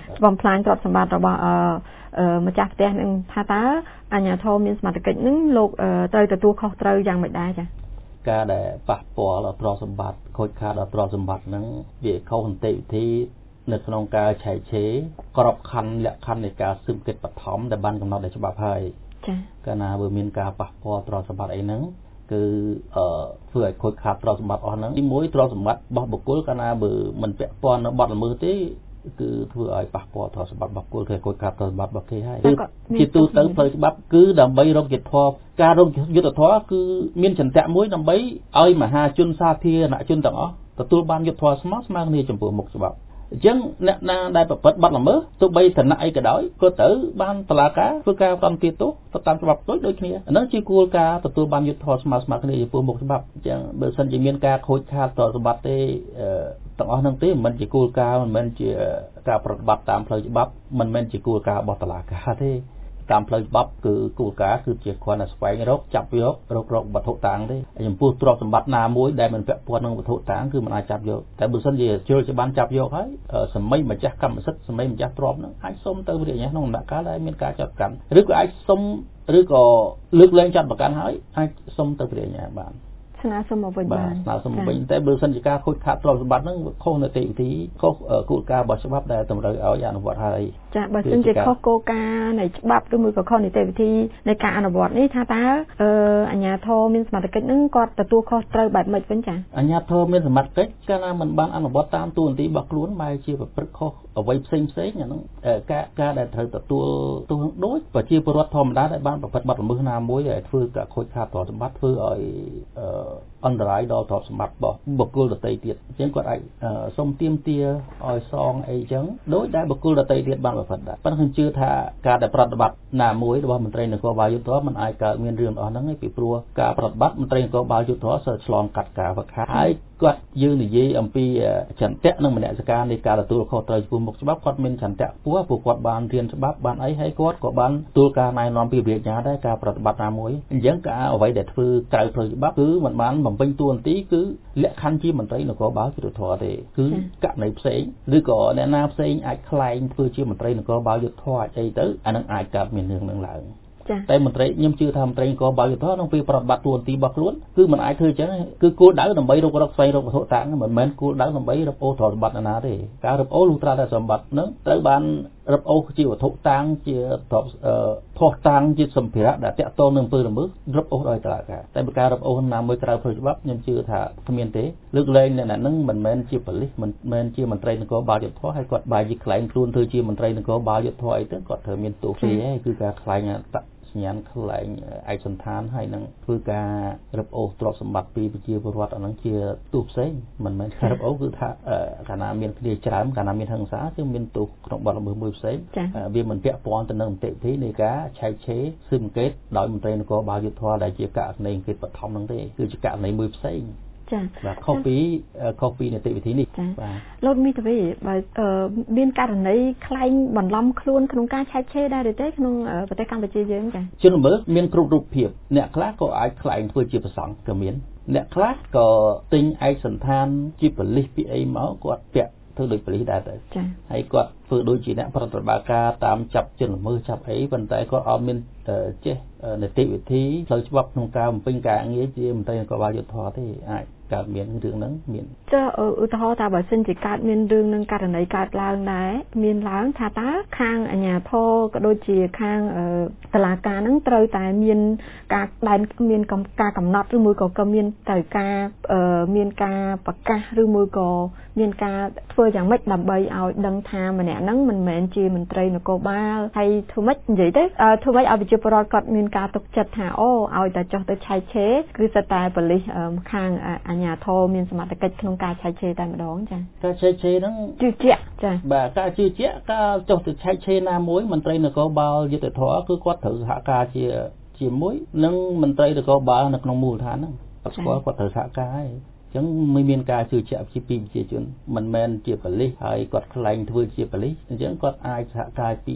បំផ្លាញទ្រព្យសម្បត្តិរបស់អឺម្ចាស់ផ្ទះនឹងថាតើអាជ្ញាធរមានសមត្ថកិច្ចនឹងលោកត្រូវទទួលខុសត្រូវយ៉ាងម៉េចដែរចា៎ការដែលប៉ះពាល់ដល់ទ្រព្យសម្បត្តិខូចខាតដល់ទ្រព្យសម្បត្តិហ្នឹងវាខុសនីតិវិធីនៅក្នុងការឆែកឆេរក្របខ័ណ្ឌលក្ខខណ្ឌនៃការស៊ើបកិច្ចបឋមដែលបានកំណត់ដោយច្បាប់ហើយចា៎កាលណាវាមានការប៉ះពាល់ទ្រព្យសម្បត្តិអីហ្នឹងគឺអឺធ្វើឲ្យខូចខាតទ្រព្យសម្បត្តិអស់ហ្នឹងទីមួយទ្រព្យសម្បត្តិរបស់បុគ្គលកាលណាបើមិនពាក់ព័ន្ធនឹងបទល្មើសទេគឺធ្វើឲ្យប៉ះពាល់ទ្រព្យសម្បត្តិរបស់បុគ្គលគឺខូចខាតទ្រព្យសម្បត្តិរបស់គេហើយជាទូទៅផ្លូវច្បាប់គឺដើម្បីរកយុត្តិធម៌ការរកយុត្តិធម៌គឺមានចន្ទៈមួយដើម្បីឲ្យមហាជនសាធារណជនទាំងអស់ទទួលបានយុត្តិធម៌ស្មើស្មើគ្នាចំពោះមុខច្បាប់អញ្ចឹងអ្នកណាដែលប្រព្រឹត្តបទល្មើសទោះបីឋានៈអីក៏ដោយក៏ត្រូវបានតុលាការធ្វើការផ្តន្ទាទោសទៅតាមច្បាប់ដូចដូចគ្នាអានោះជាគោលការណ៍ទទួលបានយុត្តិធម៌ស្មើស្មើគ្នាចំពោះមុខច្បាប់អញ្ចឹងបើសិនជាមានការខូចខាតទ្រព្យសម្បត្តិទេទាំងអស់ហ្នឹងទេមិនមែនជាគោលការណ៍មិនមែនជាការប្រតិបត្តិតាមផ្លូវច្បាប់មិនមែនជាគោលការណ៍របស់តុលាការទេតាមផ្លូវច្បាប់គឺគោលការណ៍គឺជាគ្រាន់តែស្វែងរកចាប់យករករកវត្ថុតាងទេចំពោះទ្រព្យសម្បត្តិណាមួយដែលមិនពាក់ព័ន្ធនឹងវត្ថុតាងគឺមិនអាចចាប់យកតែបើសិនជាជ្រុលច្បាប់ចាប់យកហើយសម្បីម្ចាស់កម្មសិទ្ធិសម្បីម្ចាស់ទ្រព្យហ្នឹងអាចសុំទៅវិរិយក្នុងដំណាក់កាលដែលមានការចាត់កាន់ឬក៏អាចសុំឬក៏លើកលែងចាត់ប្រកាន់ហើយអាចសុំទៅវិរិយបានស្នើសុំមកវិញបានស្នើសុំមកវិញតែបើសិនជាការខូចខាតទ្រព្យសម្បត្តិហ្នឹងខុសនីតិវិធីខុសគោលការណ៍របស់ច្បាប់ដែលតម្រូវឲ្យអនុវត្តហើយចាបើសិនជាខុសគោលការណ៍នៃច្បាប់ឬមួយក៏ខុសនីតិវិធីនៃការអនុវត្តនេះថាតើអាជ្ញាធរមានសមត្ថកិច្ចហ្នឹងគាត់ទទួលខុសត្រូវបែបម៉េចវិញចាអាជ្ញាធរមានសមត្ថកិច្ចកាលណាមិនបានអនុវត្តតាមទូនាទីរបស់ខ្លួនបែរជាប្រព្រឹត្តខុសអ្វីផ្សេងផ្សេងអាហ្នឹងការការដែលត្រូវទទួលទោសដូចប្រជាពលរដ្ឋធម្មតាដែលបានប្រព្រឹត្តបទល្មើសណាមួយដែលធ្វើការខូចខាតទ្រព្យសម្បត្តិធ្វើឲ្យអន្តរាយដល់ទ្រព្យសម្បត្តិរបស់បុគ្គលដទៃទៀតអញ្ចឹងគាត់អាចសុំទាមទារឲ្យសងអីចឹងដោយដែលបុគ្គលដទៃទៀតបានប្រព្រឹត្តដែរប៉ុន្តែខ្ញុំជឿថាការដែលប្រតិបត្តិណាមួយរបស់មន្ត្រីនគរបាលយុត្តិធម៌មិនអាចកើតមានរឿងអស់ហ្នឹងទេពីព្រោះការប្រតិបត្តិមន្ត្រីនគរបាលយុត្តិធម៌សិលឆ្លងកាត់ការវឹកហាត់ហើយគាត់យើងនិយាយអំពីចន្ទៈនិងមនសិការនៃការទទួលខុសត្រូវចំពោះមុខច្បាប់គាត់មានចន្ទៈខ្ពស់ព្រោះគាត់បានរៀនច្បាប់បានអីហើយគាត់ក៏បានទទួលការណែនាំពីវិញ្ញាណដែរការប្រតិបត្តិណាមួយអញ្ចឹងការអ្វីដែលធ្វើក្រៅផ្លូវច្បាប់គឺមិនបានបំពេញតួនាទីគឺលក្ខខណ្ឌជាមន្ត្រីនគរបាលយុត្តិធម៌ទេគឺករណីផ្សេងឬក៏អ្នកណាផ្សេងអាចខ្លែងធ្វើជាមន្ត្រីនគរបាលយុត្តិធម៌អីទៅអានឹងអាចកើតមានរឿងនឹងឡើងតែមន្ត្រីខ្ញុំជឿថាមន្ត្រីនគរបាលយុត្តិធម៌ក្នុងពេលប្រតិបត្តិតួនាទីរបស់ខ្លួនគឺមិនអាចធ្វើអញ្ចឹងគឺគោលដៅដើម្បីរករកស្វែងរកវត្ថុតាងមិនមែនគោលដៅដើម្បីរកអូសទ្រព្យសម្បត្តិណាទេការរកអូសលុះត្រាតែសម្បត្តិនឹងត្រូវបានរកអូសជាវត្ថុតាងជាទ្រព្យភស្តុតាងជាសម្ភារៈដែលតាក់ទងនឹងអំពើល្មើសរកអូសដោយតុលាការតែបើការរកអូសណាមួយក្រៅផ្លូវច្បាប់ខ្ញុំជឿថាគ្មានទេលើកលែងអ្នកហ្នឹងមិនមែនជាប៉ូលីសមិនមែនជាមន្ត្រីនគរបាលយុត្តិធម៌ហើយគាត់បែរជាខ្លែងខ្លួនធ្វើជាមន្ត្រីនគរបាលយុត្តិធម៌អីទៅគាត់ត្រូវមានទោសទេគឺការខ្លែងសញ្ញាណខ្លែងឯកសន្តានហើយនឹងធ្វើការរឹបអូសទ្រព្យសម្បត្តិពីប្រជាពលរដ្ឋអានឹងជាទោសផ្សេងមិនមែនរឹបអូសគឺថាកាលណាមានគ្នាច្រើនកាលណាមានហិង្សាគឺមានទោសក្នុងបទល្មើសមួយផ្សេងវាមិនពាក់ព័ន្ធទៅនឹងនីតិវិធីនៃការឆែកឆេរស៊ើបអង្កេតដោយមន្ត្រីនគរបាលយុត្តិធម៌ដែលជាករណីអង្កេតបឋមហ្នឹងទេគឺជាករណីមួយផ្សេងចា៎បាទខុសពីខុសពីនីតិវិធីនេះបាទលោកមីតាវីបើមានករណីខ្លែងបន្លំខ្លួនក្នុងការឆែកឆេរដែរទេក្នុងប្រទេសកម្ពុជាយើងចា៎ជនល្មើសមានគ្រប់រូបភាពអ្នកខ្លះក៏អាចខ្លែងធ្វើជាប្រសង់ក៏មានអ្នកខ្លះក៏ទិញឯកសន្តានជាប៉ូលីសពីអីមកគាត់ពាក់ធ្វើដូចប៉ូលីសដែរទៅចា៎ហើយគាត់ធ្វើដូចជាអ្នកប្រតិបត្តិការតាមចាប់ជនល្មើសចាប់អីប៉ុន្តែគាត់អត់មានចេះនីតិវិធីផ្លូវច្បាប់ក្នុងការបំពេញការងារជាមន្ត្រីនគរបាលយុត្តិធម៌ទេអាចកើតមានរឿងហ្នឹងមានចុះឧទាហរណ៍ថាបើសិនជាកើតមានរឿងនឹងករណីកើតឡើងដែរមានឡើងថាតើខាងអាជ្ញាធរក៏ដូចជាខាងតុលាការហ្នឹងត្រូវតែមានការដែនមានការកំណត់ឬមួយក៏ក៏មានត្រូវការមានការប្រកាសឬមួយក៏មានការធ្វើយ៉ាងម៉េចដើម្បីឲ្យដឹងថាម្នាក់ហ្នឹងមិនមែនជាមន្ត្រីនគរបាលហើយធ្វើម៉េចនិយាយទៅធ្វើម៉េចឲ្យប្រជាពលរដ្ឋគាត់មានការទុកចិត្តថាអូឲ្យតែចុះទៅឆែកឆេរគឺសិតតែប៉ូលីសខាងអាជ្ញាធរមានសមត្ថកិច្ចក្នុងការឆែកឆេរតែម្ដងចា៎ការឆែកឆេរហ្នឹងជឿជាក់ចា៎បាទការជឿជាក់ការចុះទៅឆែកឆេរណាមួយមន្ត្រីនគរបាលយុត្តិធម៌គឺគាត់ត្រូវសហការជាជាមួយនឹងមន្ត្រីនគរបាលនៅក្នុងមូលដ្ឋានហ្នឹងគាត់ស្គាល់គាត់ត្រូវសហការហើយអញ្ចឹងមិនមានការជឿជាក់ពីប្រជាជនមិនមែនជាប៉ូលីសហើយគាត់ខ្លែងធ្វើជាប៉ូលីសអញ្ចឹងគាត់អាចសហការពី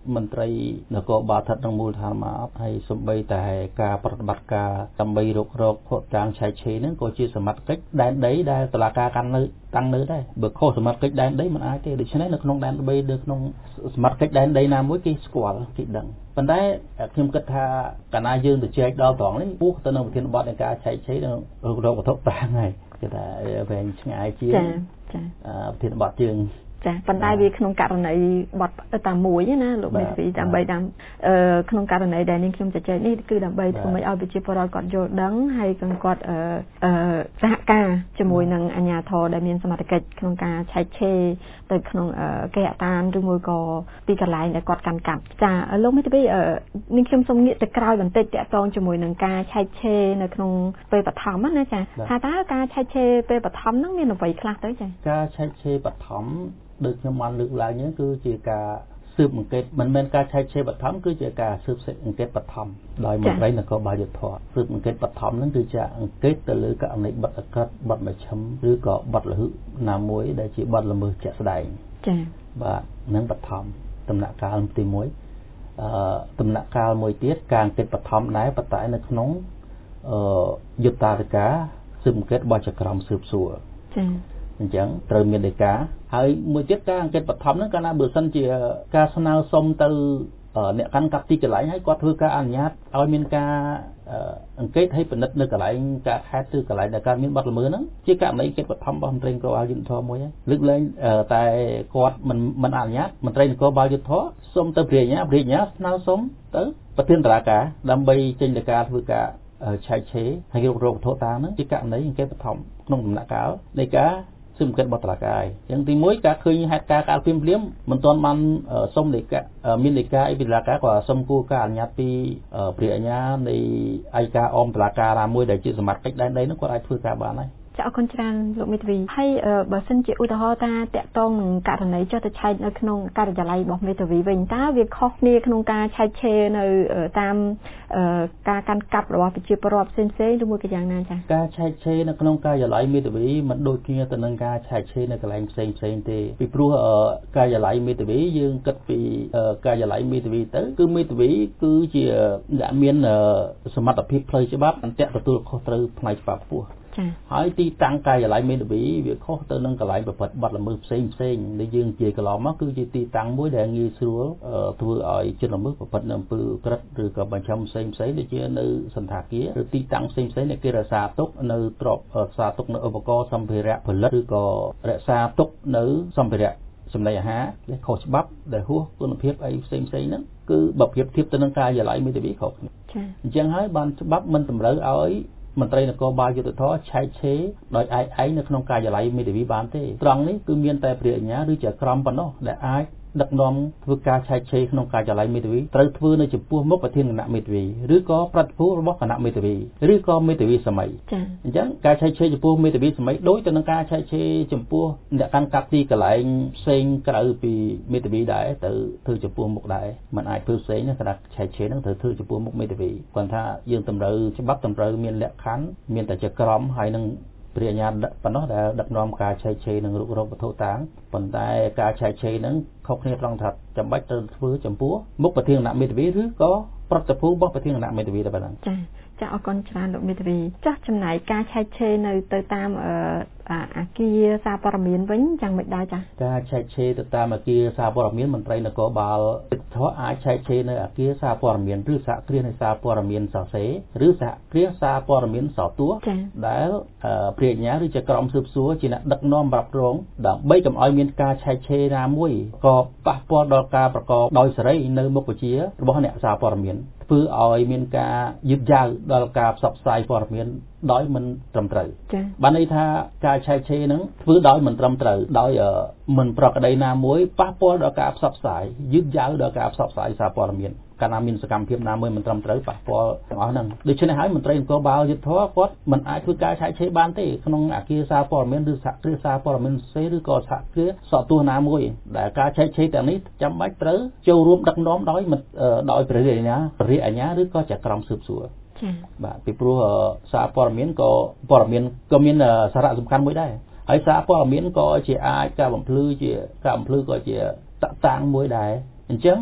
មន្ត្រីនគរបាលស្ថិតក្នុងមូលដ្ឋានមកហើយសំបីតែការប្រតិបត្តិការដើម្បីរករកភស្តុតាងឆែកឆេរហ្នឹងក៏ជាសមត្ថកិច្ចដែនដីដែលតុលាការកាន់នៅតាំងនៅដែរបើខុសសមត្ថកិច្ចដែនដីមិនអាចទេដូច្នេះនៅក្នុងដែនដីនៅក្នុងសមត្ថកិច្ចដែនដីណាមួយគេស្គាល់គេដឹងប៉ុន្តែខ្ញុំគិតថាកាលណាយើងទៅជែកដល់ត្រង់នេះពោះទៅនៅប្រធានបទនៃការឆែកឆេរនឹងរកវត្ថុតាំងហើយគេថាវែងឆ្ងាយជាងចាចាប្រធានបទជាងចាប៉ុន្តែវាក្នុងករណីបត់តែមួយណាលោកមេធាវីដើម្បីតាមក្នុងករណីដែលនាងខ្ញុំជជែកនេះគឺដើម្បីធ្វើឲ្យប្រជាពលរដ្ឋគាត់យល់ដឹងហើយគាត់សហការជាមួយនឹងអាជ្ញាធរដែលមានសមត្ថកិច្ចក្នុងការឆែកឆេរទៅក្នុងគេហដ្ឋានឬមួយក៏ទីកន្លែងដែលគាត់កាន់កាប់ចាលោកមេធាវីនាងខ្ញុំសូមងាកទៅក្រោយបន្តិចតាក់ទងជាមួយនឹងការឆែកឆេរនៅក្នុងពេលបឋមណាចាថាតើការឆែកឆេរពេលបឋមហ្នឹងមានអ្វីខ្លះទៅចាការឆែកឆេរបឋមដូចខ្ញុំបានលើកឡើងនេះគឺជាការស៊ើបអង្កេតមិនមែនការឆែកឆេរបឋមគឺជាការស៊ើបអង្កេតបឋមដោយមន្ត្រីនគរបាលយុត្តិធម៌ស៊ើបអង្កេតបឋមហ្នឹងគឺជាអង្កេតទៅលើករណីបទអក្រិតបទមជ្ឈិមឬក៏បទលហឹកណាមួយដែលជាបទល្មើសជាក់ស្ដែងចា៎បាទនឹងបឋមដំណាក់កាលទីមួយអឺដំណាក់កាលមួយទៀតការអង្កេតបឋមដែរប៉ុន្តែនៅក្នុងអឺយុត្តាធិការស៊ើបអង្កេតរបស់ចក្រមស៊ើបសួរចា៎អញ្ចឹងត្រូវមានដីកាហើយមួយទៀតការអង្កេតបឋមហ្នឹងកាលណាបើសិនជាការស្នើសុំទៅអ្នកកាន់កាប់ទីកន្លែងហើយគាត់ធ្វើការអនុញ្ញាតឲ្យមានការអង្កេតឲ្យពិនិត្យនៅកន្លែងការខេត្តឬកន្លែងដែលកើតមានបទល្មើសហ្នឹងជាករណីអង្កេតបឋមរបស់មន្ត្រីនគរបាលយុត្តិធម៌មួយហើយលើកលែងតែគាត់មិនមិនអនុញ្ញាតមន្ត្រីនគរបាលយុត្តិធម៌សុំទៅព្រះអាជ្ញាព្រះអាជ្ញាស្នើសុំទៅប្រធានតុលាការដើម្បីចេញដីកាធ្វើការឆែកឆេរហើយរករកវត្ថុតាមហ្នឹងជាករណីអង្កេតបឋមក្នុងដំណាក់កាលនៃការស៊ើបអង្កេតបទតុលាការហើយអញ្ចឹងទីមួយការឃើញហេតុការណ៍កើតភ្លាមភ្លាមមិនទាន់បានសុំដីកាមានដីកាអីពីតុលាការក៏សុំគូការអនុញ្ញាតពីព្រះអាជ្ញានៃឯកការអមតុលាការណាមួយដែលជាសមត្ថកិច្ចដែនដីនោះគាត់អាចធ្វើការបានហើយចាអរគុណច្រើនលោកមេធាវីហើយបើសិនជាឧទាហរណ៍ថាតកតងនឹងករណីចុះទៅឆែកនៅក្នុងការិយាល័យរបស់មេធាវីវិញតើវាខុសគ្នាក្នុងការឆែកឆេរនៅតាមការកាន់កាប់របស់ប្រជាពលរដ្ឋផ្សេងផ្សេងឬមួយក៏យ៉ាងណាចាការឆែកឆេរនៅក្នុងការិយាល័យមេធាវីមិនដូចគ្នាទៅនឹងការឆែកឆេរនៅកន្លែងផ្សេងផ្សេងទេពីព្រោះការិយាល័យមេធាវីយើងគិតពីការិយាល័យមេធាវីទៅគឺមេធាវីគឺជាអ្នកមានសមត្ថភាពផ្លូវច្បាប់អន្តៈទទួលខុសត្រូវផ្នែកច្បាប់ខ្ពស់ហើយទីតាំងការិយាល័យមេធាវីវាខុសទៅនឹងកន្លែងប្រព្រឹត្តបទល្មើសផ្សេងផ្សេងដែលយើងជាកន្លងមកគឺជាទីតាំងមួយដែលងាយស្រួលធ្វើឲ្យជនល្មើសប្រព្រឹត្តនៅអំពើក្រិតឬក៏បញ្ចំផ្សេងផ្សេងដូចជានៅសន្តាគារឬទីតាំងផ្សេងផ្សេងដែលគេរក្សាទុកនៅទ្រព្យរក្សាទុកនៅឧបករណ៍សម្ភារៈផលិតឬក៏រក្សាទុកនៅសម្ភារៈចំណីអាហារដែលខុសច្បាប់ដែលហួសគុណភាពអីផ្សេងផ្សេងហ្នឹងគឺបើប្រៀបធៀបទៅនឹងការិយាល័យមេធាវីខុសគ្នាអញ្ចឹងហើយបានច្បាប់មិនតម្រូវឲ្យមន្ត្រីនគរបាលយុត្តិធម៌ឆែកឆេរដោយឯកឯងនៅក្នុងការិយាល័យមេធាវីបានទេត្រង់នេះគឺមានតែព្រះអាជ្ញាឬជាក្រុមប៉ុណ្ណោះដែលអាចដឹកនាំធ្វើការឆែកឆេរក្នុងការិយាល័យមេធាវីត្រូវធ្វើនៅចំពោះមុខប្រធានគណៈមេធាវីឬក៏ប្រតិភូរបស់គណៈមេធាវីឬក៏មេធាវីសម័យចា៎អញ្ចឹងការឆែកឆេរចំពោះមេធាវីសម័យដូចទៅនឹងការឆែកឆេរចំពោះអ្នកកាន់កាប់ទីកន្លែងផ្សេងក្រៅពីមេធាវីដែរទៅធ្វើចំពោះមុខដែរมันអាចធ្វើផ្សេងណាគាត់ឆែកឆេរហ្នឹងត្រូវធ្វើចំពោះមុខមេធាវីគាត់ថាយើងតម្រូវច្បាប់តម្រូវមានលក្ខខណ្ឌមានតែជាក្រមហើយនឹងព្រះអាជ្ញាប៉ុណ្ណោះដែលដឹកនាំការឆែកឆេរនឹងរុករកវត្ថុតាងប៉ុន្តែការឆែកឆេរហ្នឹងខុសគ្នាត្រង់ថាចាំបាច់ត្រូវធ្វើចំពោះមុខប្រធានគណៈមេធាវីឬក៏ប្រតិភូរបស់ប្រធានគណៈមេធាវីតែប៉ុណ្ណឹងចា៎ចាអរគុណច្រើនលោកមេធាវីចាស់ចំណាយការឆែកឆេរនៅទៅតាមអាគារសារព័ត៌មានវិញយ៉ាងម៉េចដែរចា៎ការឆែកឆេរទៅតាមអាគារសារព័ត៌មានមន្ត្រីនគរបាលយុត្តិធម៌អាចឆែកឆេរនៅអាគារសារព័ត៌មានឬសហគ្រាសនៃសារព័ត៌មានសរសេរឬសហគ្រាសសារព័ត៌មានសោតួដែលព្រះអាជ្ញាឬជាក្រុមស៊ើបសួរជាអ្នកដឹកនាំរ៉ាប់រងដើម្បីកុំឲ្យមានការឆែកឆេរណាមួយក៏ប៉ះពាល់ដល់ការប្រកបដោយសេរីនៅមុខវិជ្ជារបស់អ្នកសារព័ត៌មានធ្វើឲ្យមានការយឺតយ៉ាវដល់ការផ្សព្វផ្សាយព័ត៌មានដោយមិនត្រឹមត្រូវបានន័យថាការឆែកឆេរហ្នឹងធ្វើដោយមិនត្រឹមត្រូវដោយមិនប្រក្រតីណាមួយប៉ះពាល់ដល់ការផ្សព្វផ្សាយយឺតយ៉ាវដល់ការផ្សព្វផ្សាយសារព័ត៌មានកាលណាមានសកម្មភាពណាមួយមិនត្រឹមត្រូវប៉ះពាល់ទាំងអស់ហ្នឹងដូច្នេះហើយមន្ត្រីនគរបាលយុត្តិធម៌គាត់មិនអាចធ្វើការឆែកឆេរបានទេក្នុងអាគារសារព័ត៌មានឬសហគ្រាសសារព័ត៌មានសេឬក៏សហគ្រាសសតួណាមួយដែលការឆែកឆេរទាំងនេះចាំបាច់ត្រូវចូលរួមដឹកនាំដោយដោយព្រះរាជអាជ្ញាព្រះរាជអាជ្ញាឬក៏ចក្រមស៊ើបសួរបាទពីព្រោះសារព័ត៌មានក៏ព័ត៌មានក៏មានសារៈសំខាន់មួយដែរហើយសារព័ត៌មានក៏ជាអាចការបំភ្លឺជាការបំភ្លឺក៏ជាតតាំងមួយដែរអញ្ចឹង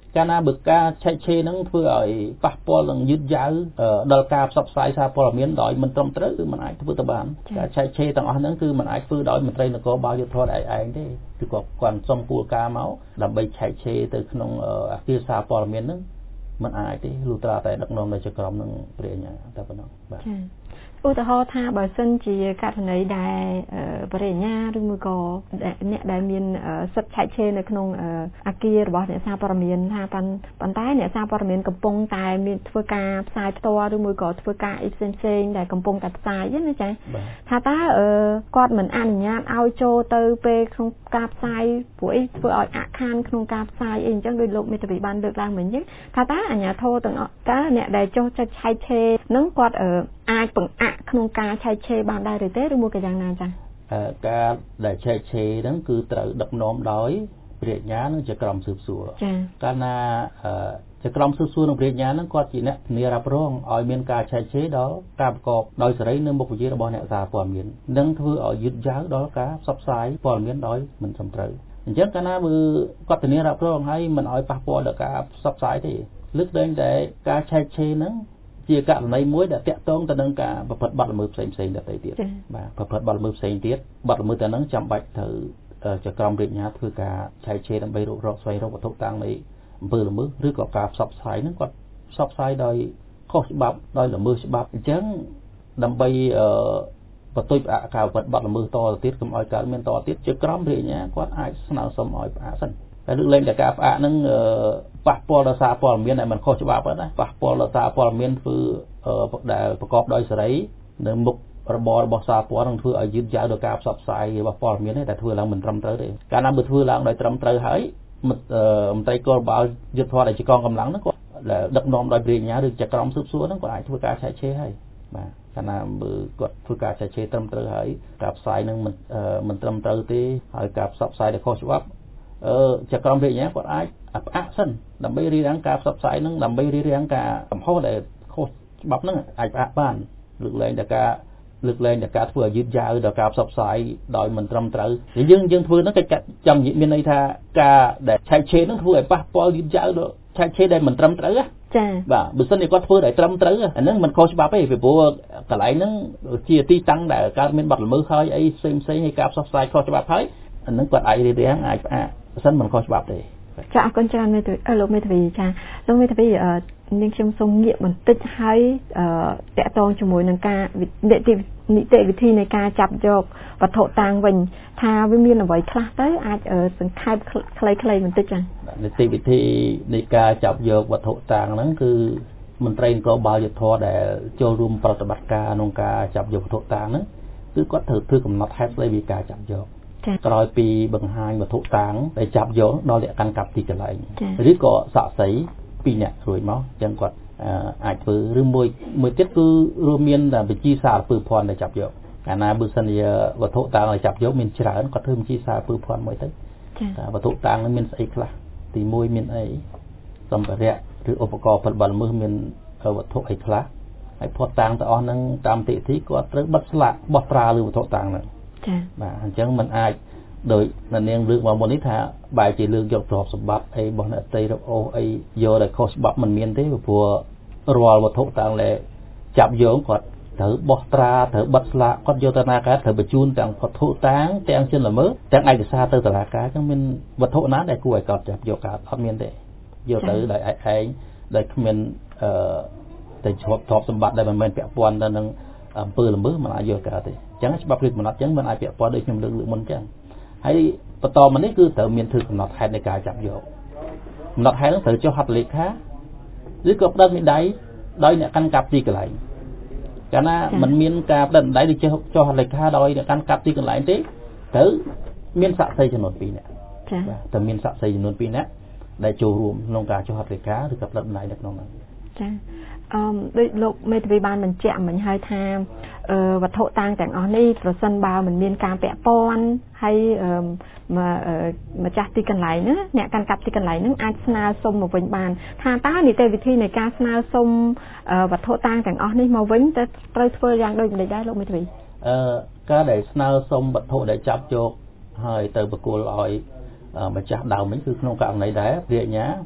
កាលណាបើការឆែកឆេរហ្នឹងធ្វើឲ្យប៉ះពាល់នឹងយឺតយ៉ាវដល់ការផ្សព្វផ្សាយសារព័ត៌មានដោយមិនត្រឹមត្រូវគឺมันអាចធ្វើទៅបានការឆែកឆេរទាំងអស់ហ្នឹងគឺมันអាចធ្វើដោយមន្ត្រីនគរបាលយុត្តិធម៌ឯឯងទេគឺគាត់គាត់សុំគោលការណ៍មកដើម្បីឆែកឆេរទៅក្នុងអគារសារព័ត៌មានហ្នឹងมันអាចទេលុះត្រាតែដឹកនាំដោយចក្រមនឹងព្រះញ្ញាតែប៉ុណ្ណោះបាទឧទាហរណ៍ថាបើសិនជាករណីដែលបរិញ្ញាឬមួយក៏អ្នកដែលមានសិទ្ធិឆែកឆេរនៅក្នុងអគាររបស់អ្នកសារព័ត៌មានថាប៉ុន្តែអ្នកសារព័ត៌មានកំពុងតែមានធ្វើការផ្សាយផ្ទាល់ឬមួយក៏ធ្វើការអីផ្សេងផ្សេងដែលកំពុងតែផ្សាយណាចាថាតើគាត់មិនអនុញ្ញាតឲ្យចូលទៅពេលក្នុងការផ្សាយព្រោះអីធ្វើឲ្យអាក់ខានក្នុងការផ្សាយអីអញ្ចឹងដោយលោកមេធាវីបានលើកឡើងមិញអញ្ចឹងថាតើអាជ្ញាធរទាំងអស់តើអ្នកដែលចុះចិត្តឆែកឆេរនឹងគាត់អាចបង្អាក់ក្នុងការឆែកឆេរបានដែរឬទេឬមួយក៏យ៉ាងណាចា៎ការដែលឆែកឆេរហ្នឹងគឺត្រូវដឹកនាំដោយព្រះញ្ញានិងចក្រមស៊ើបសួរចា៎កាលណាចក្រមស៊ើបសួរនិងព្រះញ្ញាហ្នឹងគាត់ជាអ្នកធានារ៉ាប់រងឲ្យមានការឆែកឆេរដល់ការប្រកបដោយសេរីនៅមុខវិជ្ជារបស់អ្នកសារព័ត៌មាននិងធ្វើឲ្យយឺតយ៉ាវដល់ការផ្សព្វផ្សាយព័ត៌មានដោយមិនត្រឹមត្រូវអញ្ចឹងកាលណាបើគាត់ធានារ៉ាប់រងឲ្យមិនឲ្យប៉ះពាល់ដល់ការផ្សព្វផ្សាយទេលើកលែងតែការឆែកឆេរហ្នឹងជាករណីមួយដែលតាក់ទងទៅនឹងការប្រព្រឹត្តបទល្មើសផ្សេងផ្សេងទៅទៀតបាទប្រព្រឹត្តបទល្មើសផ្សេងទៀតបទល្មើសទៅនឹងចាំបាច់ត្រូវចក្រមរាជអាជ្ញាធ្វើការឆែកឆេរដើម្បីរករកស្វែងរកវត្ថុតាំងនៃអំពើល្មើសឬក៏ការផ្សព្វផ្សាយហ្នឹងគាត់ផ្សព្វផ្សាយដោយខុសច្បាប់ដោយល្មើសច្បាប់អញ្ចឹងដើម្បីបន្ទប់អាការប្រព្រឹត្តបទល្មើសតទៅទៀតកុំឲ្យកើតមានតទៀតចក្រមរាជអាជ្ញាគាត់អាចស្នើសុំឲ្យផ្អាកសិនតែលើកលែងតែការផ្អាកហ្នឹងប៉ះពាល់ដល់សារព័ត៌មានដែលមិនខុសច្បាប់ណាប៉ះពាល់ដល់សារព័ត៌មានធ្វើដែលប្រកបដោយសេរីនៅមុខរបររបស់សារព័ត៌មាននឹងធ្វើឲ្យយឺតយ៉ាវដល់ការផ្សព្វផ្សាយរបស់ព័ត៌មានទេតែធ្វើឡើងមិនត្រឹមត្រូវទេកាលណាបើធ្វើឡើងដោយត្រឹមត្រូវហើយមន្ត្រីគរបាលយុទ្ធធម៌ដែលជាកងកម្លាំងហ្នឹងគាត់ដឹកនាំដោយព្រះញ្ញាឬចក្រមស៊ើបសួរហ្នឹងគាត់អាចធ្វើការឆែកឆេរហើយបាទកាលណាបើគាត់ធ្វើការឆែកឆេរត្រឹមត្រូវហើយការផ្សាយហ្នឹងមិនមិនត្រឹមត្រូវទេហើយការផ្សព្វផ្សាយដែលខុសច្បាប់អឺចក្រមរាជអាជ្ញាគាត់អាចផ្អាកសិនដើម្បីរៀបរៀងការផ្សព្វផ្សាយហ្នឹងដើម្បីរៀបរៀងការកំហុសដែលខុសច្បាប់ហ្នឹងអាចផ្អាកបានលើកលែងតែការលើកលែងតែការធ្វើឲ្យយឺតយ៉ាវដល់ការផ្សព្វផ្សាយដោយមិនត្រឹមត្រូវយើងយើងធ្វើហ្នឹងគេចង់មានន័យថាការដែលឆែកឆេរហ្នឹងធ្វើឲ្យប៉ះពាល់យឺតយ៉ាវដល់ឆែកឆេរដែលមិនត្រឹមត្រូវចា៎បាទបើសិនជាគាត់ធ្វើដោយត្រឹមត្រូវអាហ្នឹងមិនខុសច្បាប់ទេពីព្រោះកន្លែងហ្នឹងជាទីតាំងដែលកើតមានបទល្មើសហើយអីផ្សេងផ្សេងឲ្យការផ្សព្វផ្សាយខុសច្បាប់ហើយអាហ្នឹងគាត់អាចរៀបរៀងអាចផ្អាកបើសិនមិនខុសច្បាប់ទេចាអរគុណច្រើនមេធាវីអឺលោកមេធាវីចាលោកមេធាវីនាងខ្ញុំសូមងាកបន្តិចហើយតកតងជាមួយនឹងការនីតិវិធីនៃការចាប់យកវត្ថុតាងវិញថាវាមានអ្វីខ្លះទៅអាចសង្ខេបខ្លីៗបន្តិចចានីតិវិធីនៃការចាប់យកវត្ថុតាងហ្នឹងគឺមន្ត្រីនគរបាលយុត្តិធម៌ដែលចូលរួមប្រតិបត្តិការក្នុងការចាប់យកវត្ថុតាងហ្នឹងគឺគាត់ត្រូវធ្វើកំណត់ហេតុស្ដីពីការចាប់យកក្រោយពីបង្ហាញវត្ថុតាងដែលចាប់យកដល់លក្ខខណ្ឌកាប់ទីកន្លែងឬក៏សាក់សីពីរនាក់រួចមកអញ្ចឹងគាត់អាចធ្វើឬមួយមួយទៀតគឺរួមមានបញ្ជីសារពើភ័ណ្ឌដែលចាប់យកកាលណាបើសិនជាវត្ថុតាងដែលចាប់យកមានច្រើនគាត់ធ្វើបញ្ជីសារពើភ័ណ្ឌមួយទៅថាវត្ថុតាងនោះមានស្អីខ្លះទីមួយមានអីសម្ភារៈឬឧបករណ៍ផលិតបល្មើសមានវត្ថុអីខ្លះហើយភ័ណ្ឌតាងទាំងអស់ហ្នឹងតាមនីតិវិធីគាត់ត្រូវបិទស្លាកបោះត្រាលើវត្ថុតាងហ្នឹងចា៎បាទអញ្ចឹងมันអាចដោយនាងលើកមកមុននេះថាបែរជាលើកយកទ្រព្យសម្បត្តិអីរបស់អ្នកតីរកអូសអីយកដែលខុសច្បាប់មិនមានទេព្រោះរាល់វត្ថុតាងដែលចាប់យកគាត់ត្រូវបោះត្រាត្រូវបិទស្លាកគាត់យកទៅធនាគារត្រូវបញ្ជូនទាំងវត្ថុតាងទាំងជនល្មើសទាំងឯកសារទៅតុលាការអញ្ចឹងមានវត្ថុណាដែលគួរឲ្យកត់ចាប់យកកើតអត់មានទេយកទៅដោយឯងដោយគ្មានអឺតែជាប់ទ្រព្យសម្បត្តិដែលមិនមែនពាក់ព័ន្ធទៅនឹងអំពើល្មើសមិនអាចយកកើតទេអញ្ចឹងច្បាប់រៀបកំណត់អញ្ចឹងមិនអាចពាក់ព័ន្ធដូចខ្ញុំលើកលើកមុនអញ្ចឹងហើយបន្តមកនេះគឺត្រូវមានធ្វើកំណត់ហេតុនៃការចាប់យកកំណត់ហេតុនោះត្រូវចុះហត្ថលេខាឬក៏ផ្ដល់មេដៃដោយអ្នកកាន់កាប់ទីកន្លែងកាលណាมันមានការផ្ដល់មេដៃឬចុះចុះហត្ថលេខាដោយអ្នកកាន់កាប់ទីកន្លែងទេត្រូវមានសាក្សីចំនួនពីរនាក់ចា៎ត្រូវមានសាក្សីចំនួនពីរនាក់ដែលចូលរួមក្នុងការចុះហត្ថលេខាឬក៏ផ្ដល់មេដៃនៅក្នុងនោះចា៎អឺដូចលោកមេធាវីបានបញ្ជាក់មិញហើយថាវត្ថុតាងទាំងអស់នេះប្រសិនបើមិនមានការពាក់ព័ន្ធហើយម្ចាស់ទីកន្លែងហ្នឹងអ្នកកាន់កាប់ទីកន្លែងហ្នឹងអាចស្នើសុំមកវិញបានថាតើនីតិវិធីនៃការស្នើសុំវត្ថុតាងទាំងអស់នេះមកវិញទៅត្រូវធ្វើយ៉ាងដូចម្តេចដែរលោកមេធាវីអឺការដែលស្នើសុំវត្ថុដែលចាប់យកហើយទៅបកគលឲ្យម្ចាស់ដើមវិញគឺក្នុងករណីដែរព្រះអាជ្ញា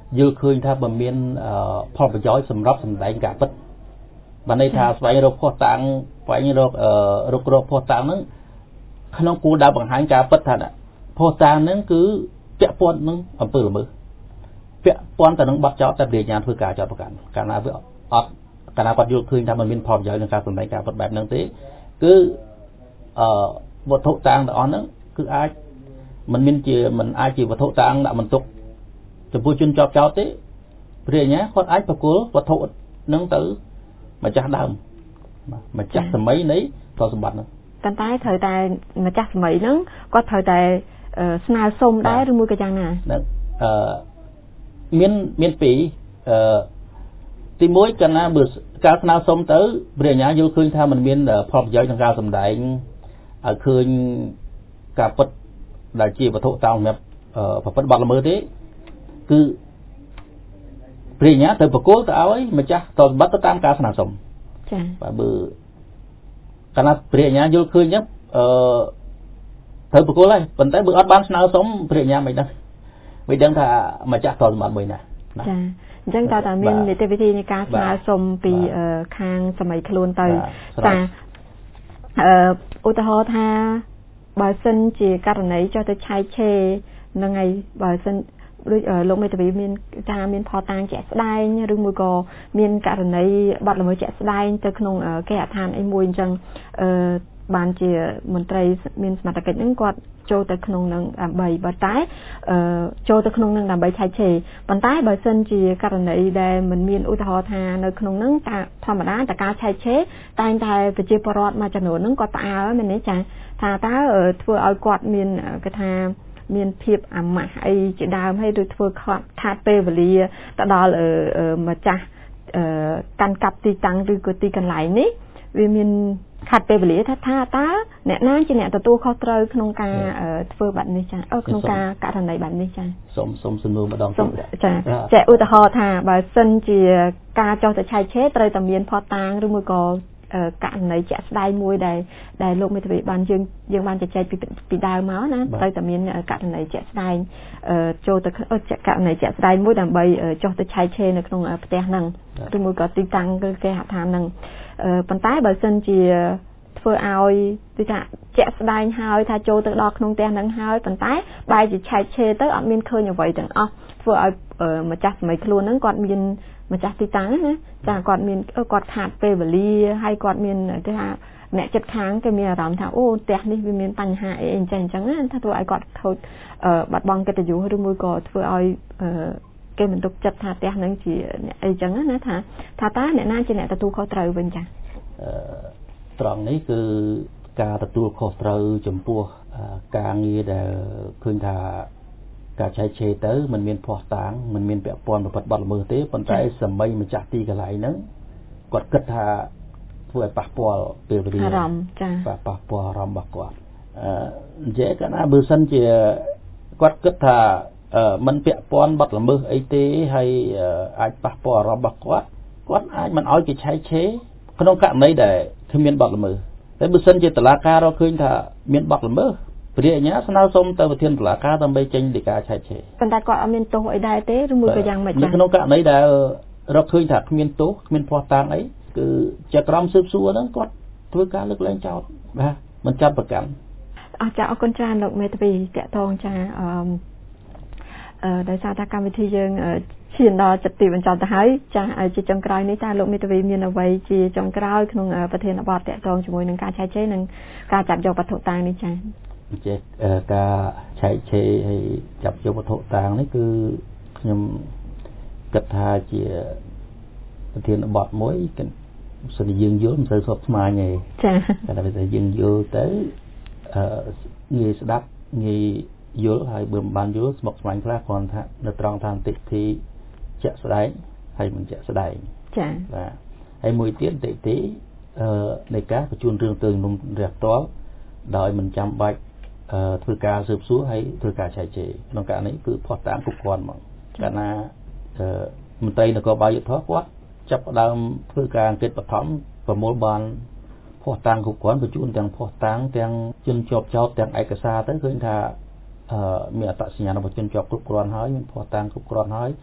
យល់ឃើញថាបើមានផលប្រយោជន៍សម្រាប់សម្ដែងការពិតបានន័យថាស្វែងរកភស្តុតាងស្វែងរករករកភស្តុតាងហ្នឹងក្នុងគោលដៅបង្ហាញការពិតថាភស្តុតាងហ្នឹងគឺពាក់ព័ន្ធនឹងអំពើល្មើសពាក់ព័ន្ធទៅនឹងបទចោទតែព្រះញ្ញាធ្វើការចោទប្រកាន់កាលណាវាអត់កាលណាគាត់យល់ឃើញថាมันមានផលប្រយោជន៍ក្នុងការសម្ដែងការពិតបែបហ្នឹងទេគឺអឺវត្ថុតាងទាំងអស់ហ្នឹងគឺអាចมันមានជាมันអាចជាវត្ថុតាងដាក់បន្ទុកចំពោះជនជាប់ចោទទេព្រះញ្ញាគាត់អាចប្រគល់វត្ថុហ្នឹងទៅម្ចាស់ដើមម្ចាស់សម័យនៃទ្រព្យសម្បត្តិហ្នឹងប៉ុន្តែត្រូវតែម្ចាស់សម័យហ្នឹងគាត់ត្រូវតែស្នើសុំដែរឬមួយក៏យ៉ាងណាហ្នឹងអឺមានមានពីរអឺទីមួយកាលណាបើការស្នើសុំទៅព្រះញ្ញាយល់ឃើញថាมันមានផលប្រយោជន៍ក្នុងការសម្ដែងឲ្យឃើញការពិតដែលជាវត្ថុតាងសម្រាប់ប្រព្រឹត្តបទល្មើសទេគឺព្រះញ្ញាទៅប្រគល់ទៅឲ្យម្ចាស់ទ្រព្យសម្បត្តិទៅតាមការស្នើសុំចា៎បាទបើកាលណាព្រះញ្ញាយល់ឃើញអញ្ចឹងអឺត្រូវប្រគល់ហើយប៉ុន្តែបើអត់បានស្នើសុំព្រះញ្ញាមិនដឹងមិនដឹងថាម្ចាស់ទ្រព្យសម្បត្តិមួយណាចា៎អញ្ចឹងតើតើមាននីតិវិធីនៃការស្នើសុំពីខាងសម័យខ្លួនទៅចា៎អឺឧទាហរណ៍ថាបើសិនជាករណីចុះទៅឆែកឆេរនឹងហើយបើសិនដូចលោកមេធាវីមានថាមានផតាំងជាក់ស្ដែងឬមួយក៏មានករណីបាត់ល្មើសជាក់ស្ដែងទៅក្នុងគេហដ្ឋានអីមួយអញ្ចឹងអឺបានជាមន្ត្រីមានសមត្ថកិច្ចហ្នឹងគាត់ចូលទៅក្នុងនឹងដើម្បីបើតែអឺចូលទៅក្នុងនឹងដើម្បីឆែកឆេរប៉ុន្តែបើសិនជាករណីដែលមិនមានឧទាហរណ៍ថានៅក្នុងនឹងការធម្មតាតែការឆែកឆេរតែងតែប្រជាពលរដ្ឋមួយចំនួនហ្នឹងគាត់ផ្អើលមែនទេចាថាតើធ្វើឲ្យគាត់មានគេថាមានភាពអាម៉ាស់អីជាដើមហើយឬធ្វើខាត់ខាត់ពេលវេលាទៅដល់ម្ចាស់កាន់កាប់ទីតាំងឬក៏ទីកន្លែងនេះវាមានខាត់ពេលវេលាថាថាតើអ្នកណាជាអ្នកទទួលខុសត្រូវក្នុងការធ្វើបែបនេះចាអឺក្នុងការករណីបែបនេះចាសូមសូមសំណួរម្ដងទៀតចាចាឧទាហរណ៍ថាបើសិនជាការចោះទៅឆែកឆេរត្រូវតែមានផតតាងឬមួយក៏ករណីជាក់ស្ដែងមួយដែលដែលលោកមេធាវីបានយើងយើងបានជជែកពីពីដើមមកណាត្រូវតែមានករណីជាក់ស្ដែងចូលទៅករណីជាក់ស្ដែងមួយដើម្បីចុះទៅឆែកឆេរនៅក្នុងផ្ទះហ្នឹងឬមួយក៏ទីតាំងគឺគេហដ្ឋានហ្នឹងប៉ុន្តែបើសិនជាធ្វើឲ្យគឺថាជាក់ស្ដែងហើយថាចូលទៅដល់ក្នុងផ្ទះហ្នឹងហើយប៉ុន្តែបែរជាឆែកឆេរទៅអត់មានឃើញអ្វីទាំងអស់ធ្វើឲ្យម្ចាស់សម័យខ្លួនហ្នឹងគាត់មានម្ចាស់ទីតាំងណាចាគាត់មានគាត់ខាតពេលវេលាហើយគាត់មានគេថាអ្នកចិត្តខាងគេមានអារម្មណ៍ថាអូផ្ទះនេះវាមានបញ្ហាអីអញ្ចឹងអញ្ចឹងណាថាធ្វើឲ្យគាត់ខូចបាត់បង់កិត្តិយសឬមួយក៏ធ្វើឲ្យគេមិនទុកចិត្តថាផ្ទះហ្នឹងជាអីចឹងណាថាថាតើអ្នកណាជាអ្នកទទួលខុសត្រូវវិញចាអឺត្រង់នេះគឺការទទួលខុសត្រូវចំពោះការងារដែលឃើញថាការឆែកឆេរទៅมันមានភ័ស្តុតាងมันមានពាក់ព័ន្ធប្រព្រឹត្តបទល្មើសទេប៉ុន្តែសម័យម្ចាស់ទីកន្លែងហ្នឹងគាត់គិតថាធ្វើឲ្យប៉ះពាល់ពេលវេលាអារម្មណ៍ចា៎ប៉ះពាល់អារម្មណ៍របស់គាត់អឺនិយាយកាលណាបើសិនជាគាត់គិតថាมันពាក់ព័ន្ធបទល្មើសអីទេហើយអាចប៉ះពាល់អារម្មណ៍របស់គាត់គាត់អាចមិនឲ្យគេឆែកឆេរក្នុងករណីដែលគ្មានបទល្មើសតែបើសិនជាតុលាការរកឃើញថាមានបទល្មើសព្រះអញ្ញាស្នើសុំទៅប្រធានតុលាការដើម្បីចេញដីកាឆែកឆេរប៉ុន្តែគាត់អត់មានទោសអីដែរទេឬមួយក៏យ៉ាងម៉េចចា៎ក្នុងករណីដែលរកឃើញថាគ្មានទោសគ្មានភ័ស្តុតាងអីគឺជាក្រុមស៊ើបសួរហ្នឹងគាត់ធ្វើការលើកលែងចោទបាទមិនចាប់ប្រកាន់អរចាអរគុណច្រើនលោកមេធាវីតកតងចាអឺអឺដោយសារតែកម្មវិធីយើងឈានដល់ចិត្តទីបញ្ចប់ទៅហើយចាជាចុងក្រោយនេះតើលោកមេធាវីមានអ្វីជាចុងក្រោយក្នុងប្រធានបទតកតងជាមួយនឹងការឆែកឆេរនិងការចាប់យកវត្ថុតាងនេះចាចេះការឆែកឆេរហើយចាប់យកវត្ថុតាងនេះគឺខ្ញុំគិតថាជាប្រធានបទមួយសិនយើងយល់មិនសូវស្បស្មាញទេចាតែតែយើងយល់ទៅអឺងាយស្ដាប់ងាយយល់ហើយបើមិនបានយល់ស្មុគស្មាញខ្លះគ្រាន់ថានៅត្រង់ថាតិទីជាក់ស្ដែងហើយមិនជាក់ស្ដែងចាបាទហើយមួយទៀតតិទីអឺនៃការបញ្ជូនរឿងទៅក្នុងរះផ្ទាល់ដោយមិនចាំបាច់ធ្វើការស៊ើបសួរហើយធ្វើការឆែកឆេរក្នុងករណីគឺផុសតាមគ្រប់គ្រាន់ហ្មងកាលណាមន្ត្រីនគរបាលយុត្តិធម៌គាត់ចាប់ផ្ដើមធ្វើការអង្កេតបឋមប្រមូលបានផុសតាមគ្រប់គ្រាន់បញ្ជូនទាំងផុសតាមទាំងជនជាប់ចោទទាំងឯកសារទៅឃើញថាមានអត្តសញ្ញាណរបស់ជនជាប់គ្រប់គ្រាន់ហើយមានផុសតាមគ្រប់គ្រាន់ហើយ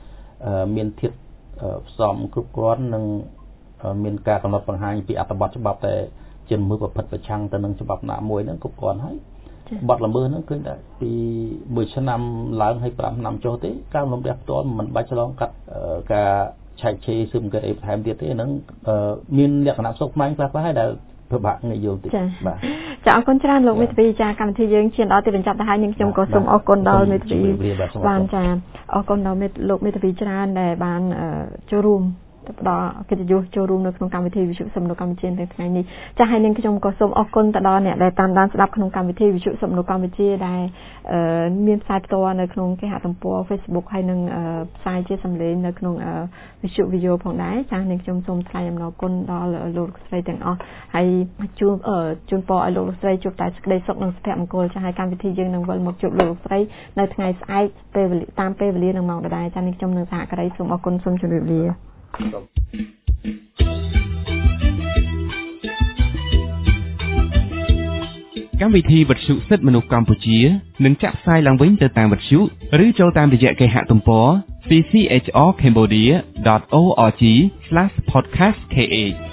មានធាតុផ្សំគ្រប់គ្រាន់និងមានការកំណត់បង្ហាញពីអត្ថបទច្បាប់តែជាមើលប្រភេទប្រឆាំងទៅនឹងច្បាប់ណាមួយហ្នឹងគ្រប់គ្រាន់ហើយបទល្មើសហ្នឹងគឺតែពីមួយឆ្នាំឡើងឲ្យ5ឆ្នាំចុះទេការលំដាប់ផ្ទាល់មិនបាច់ឆ្លងកាត់ការឆែកឆេរស៊ឹមគេអីបន្ថែមទៀតទេហ្នឹងមានលក្ខណៈសុខផ្នែកខ្លះៗហើយដែលពិបាកងាយយល់តិចបាទចាអរគុណច្រើនលោកមេធាវីចាកម្មវិធីយើងឈានដល់ទីបញ្ចប់ទៅហើយនាងខ្ញុំក៏សូមអរគុណដល់មេធាវីបានចាអរគុណដល់លោកមេធាវីច្រើនដែលបានចូលរួមទៅផ្ដល់កិត្តិយសចូលរួមនៅក្នុងកម្មវិធីវិទ្យុសំណួរកម្ពុជានៅថ្ងៃនេះចាស់ហើយនាងខ្ញុំក៏សូមអរគុណទៅដល់អ្នកដែលតាមដានស្ដាប់ក្នុងកម្មវិធីវិទ្យុសំណួរកម្ពុជាដែលមានផ្សាយផ្ទាល់នៅក្នុងគេហទំព័រ Facebook ហើយនឹងផ្សាយជាសំឡេងនៅក្នុងវិទ្យុវីដេអូផងដែរចាស់នាងខ្ញុំសូមថ្លែងអំណរគុណដល់លោកស្រីទាំងអស់ហើយជួបជូនពរឲ្យលោកស្រីជួបតែសេចក្តីសុខនិងសុភមង្គលចាស់ហើយកម្មវិធីយើងនឹងវិលមកជួបលោកស្រីនៅថ្ងៃស្អែកពេលតាមពេលវេលានឹងម៉ោងដដែលចាស់នាងខ្ញុំនឹងសហការីសូមអរគុណសូមជម្រាបលាកម្មវិធីវិទ្យុសិទ្ធិមនុស្សកម្ពុជានឹងចាក់ផ្សាយឡើងវិញទៅតាមវិទ្យុឬចូលតាមរយៈគេហទំព័រ c c h r cambodia dot org slash podcast kh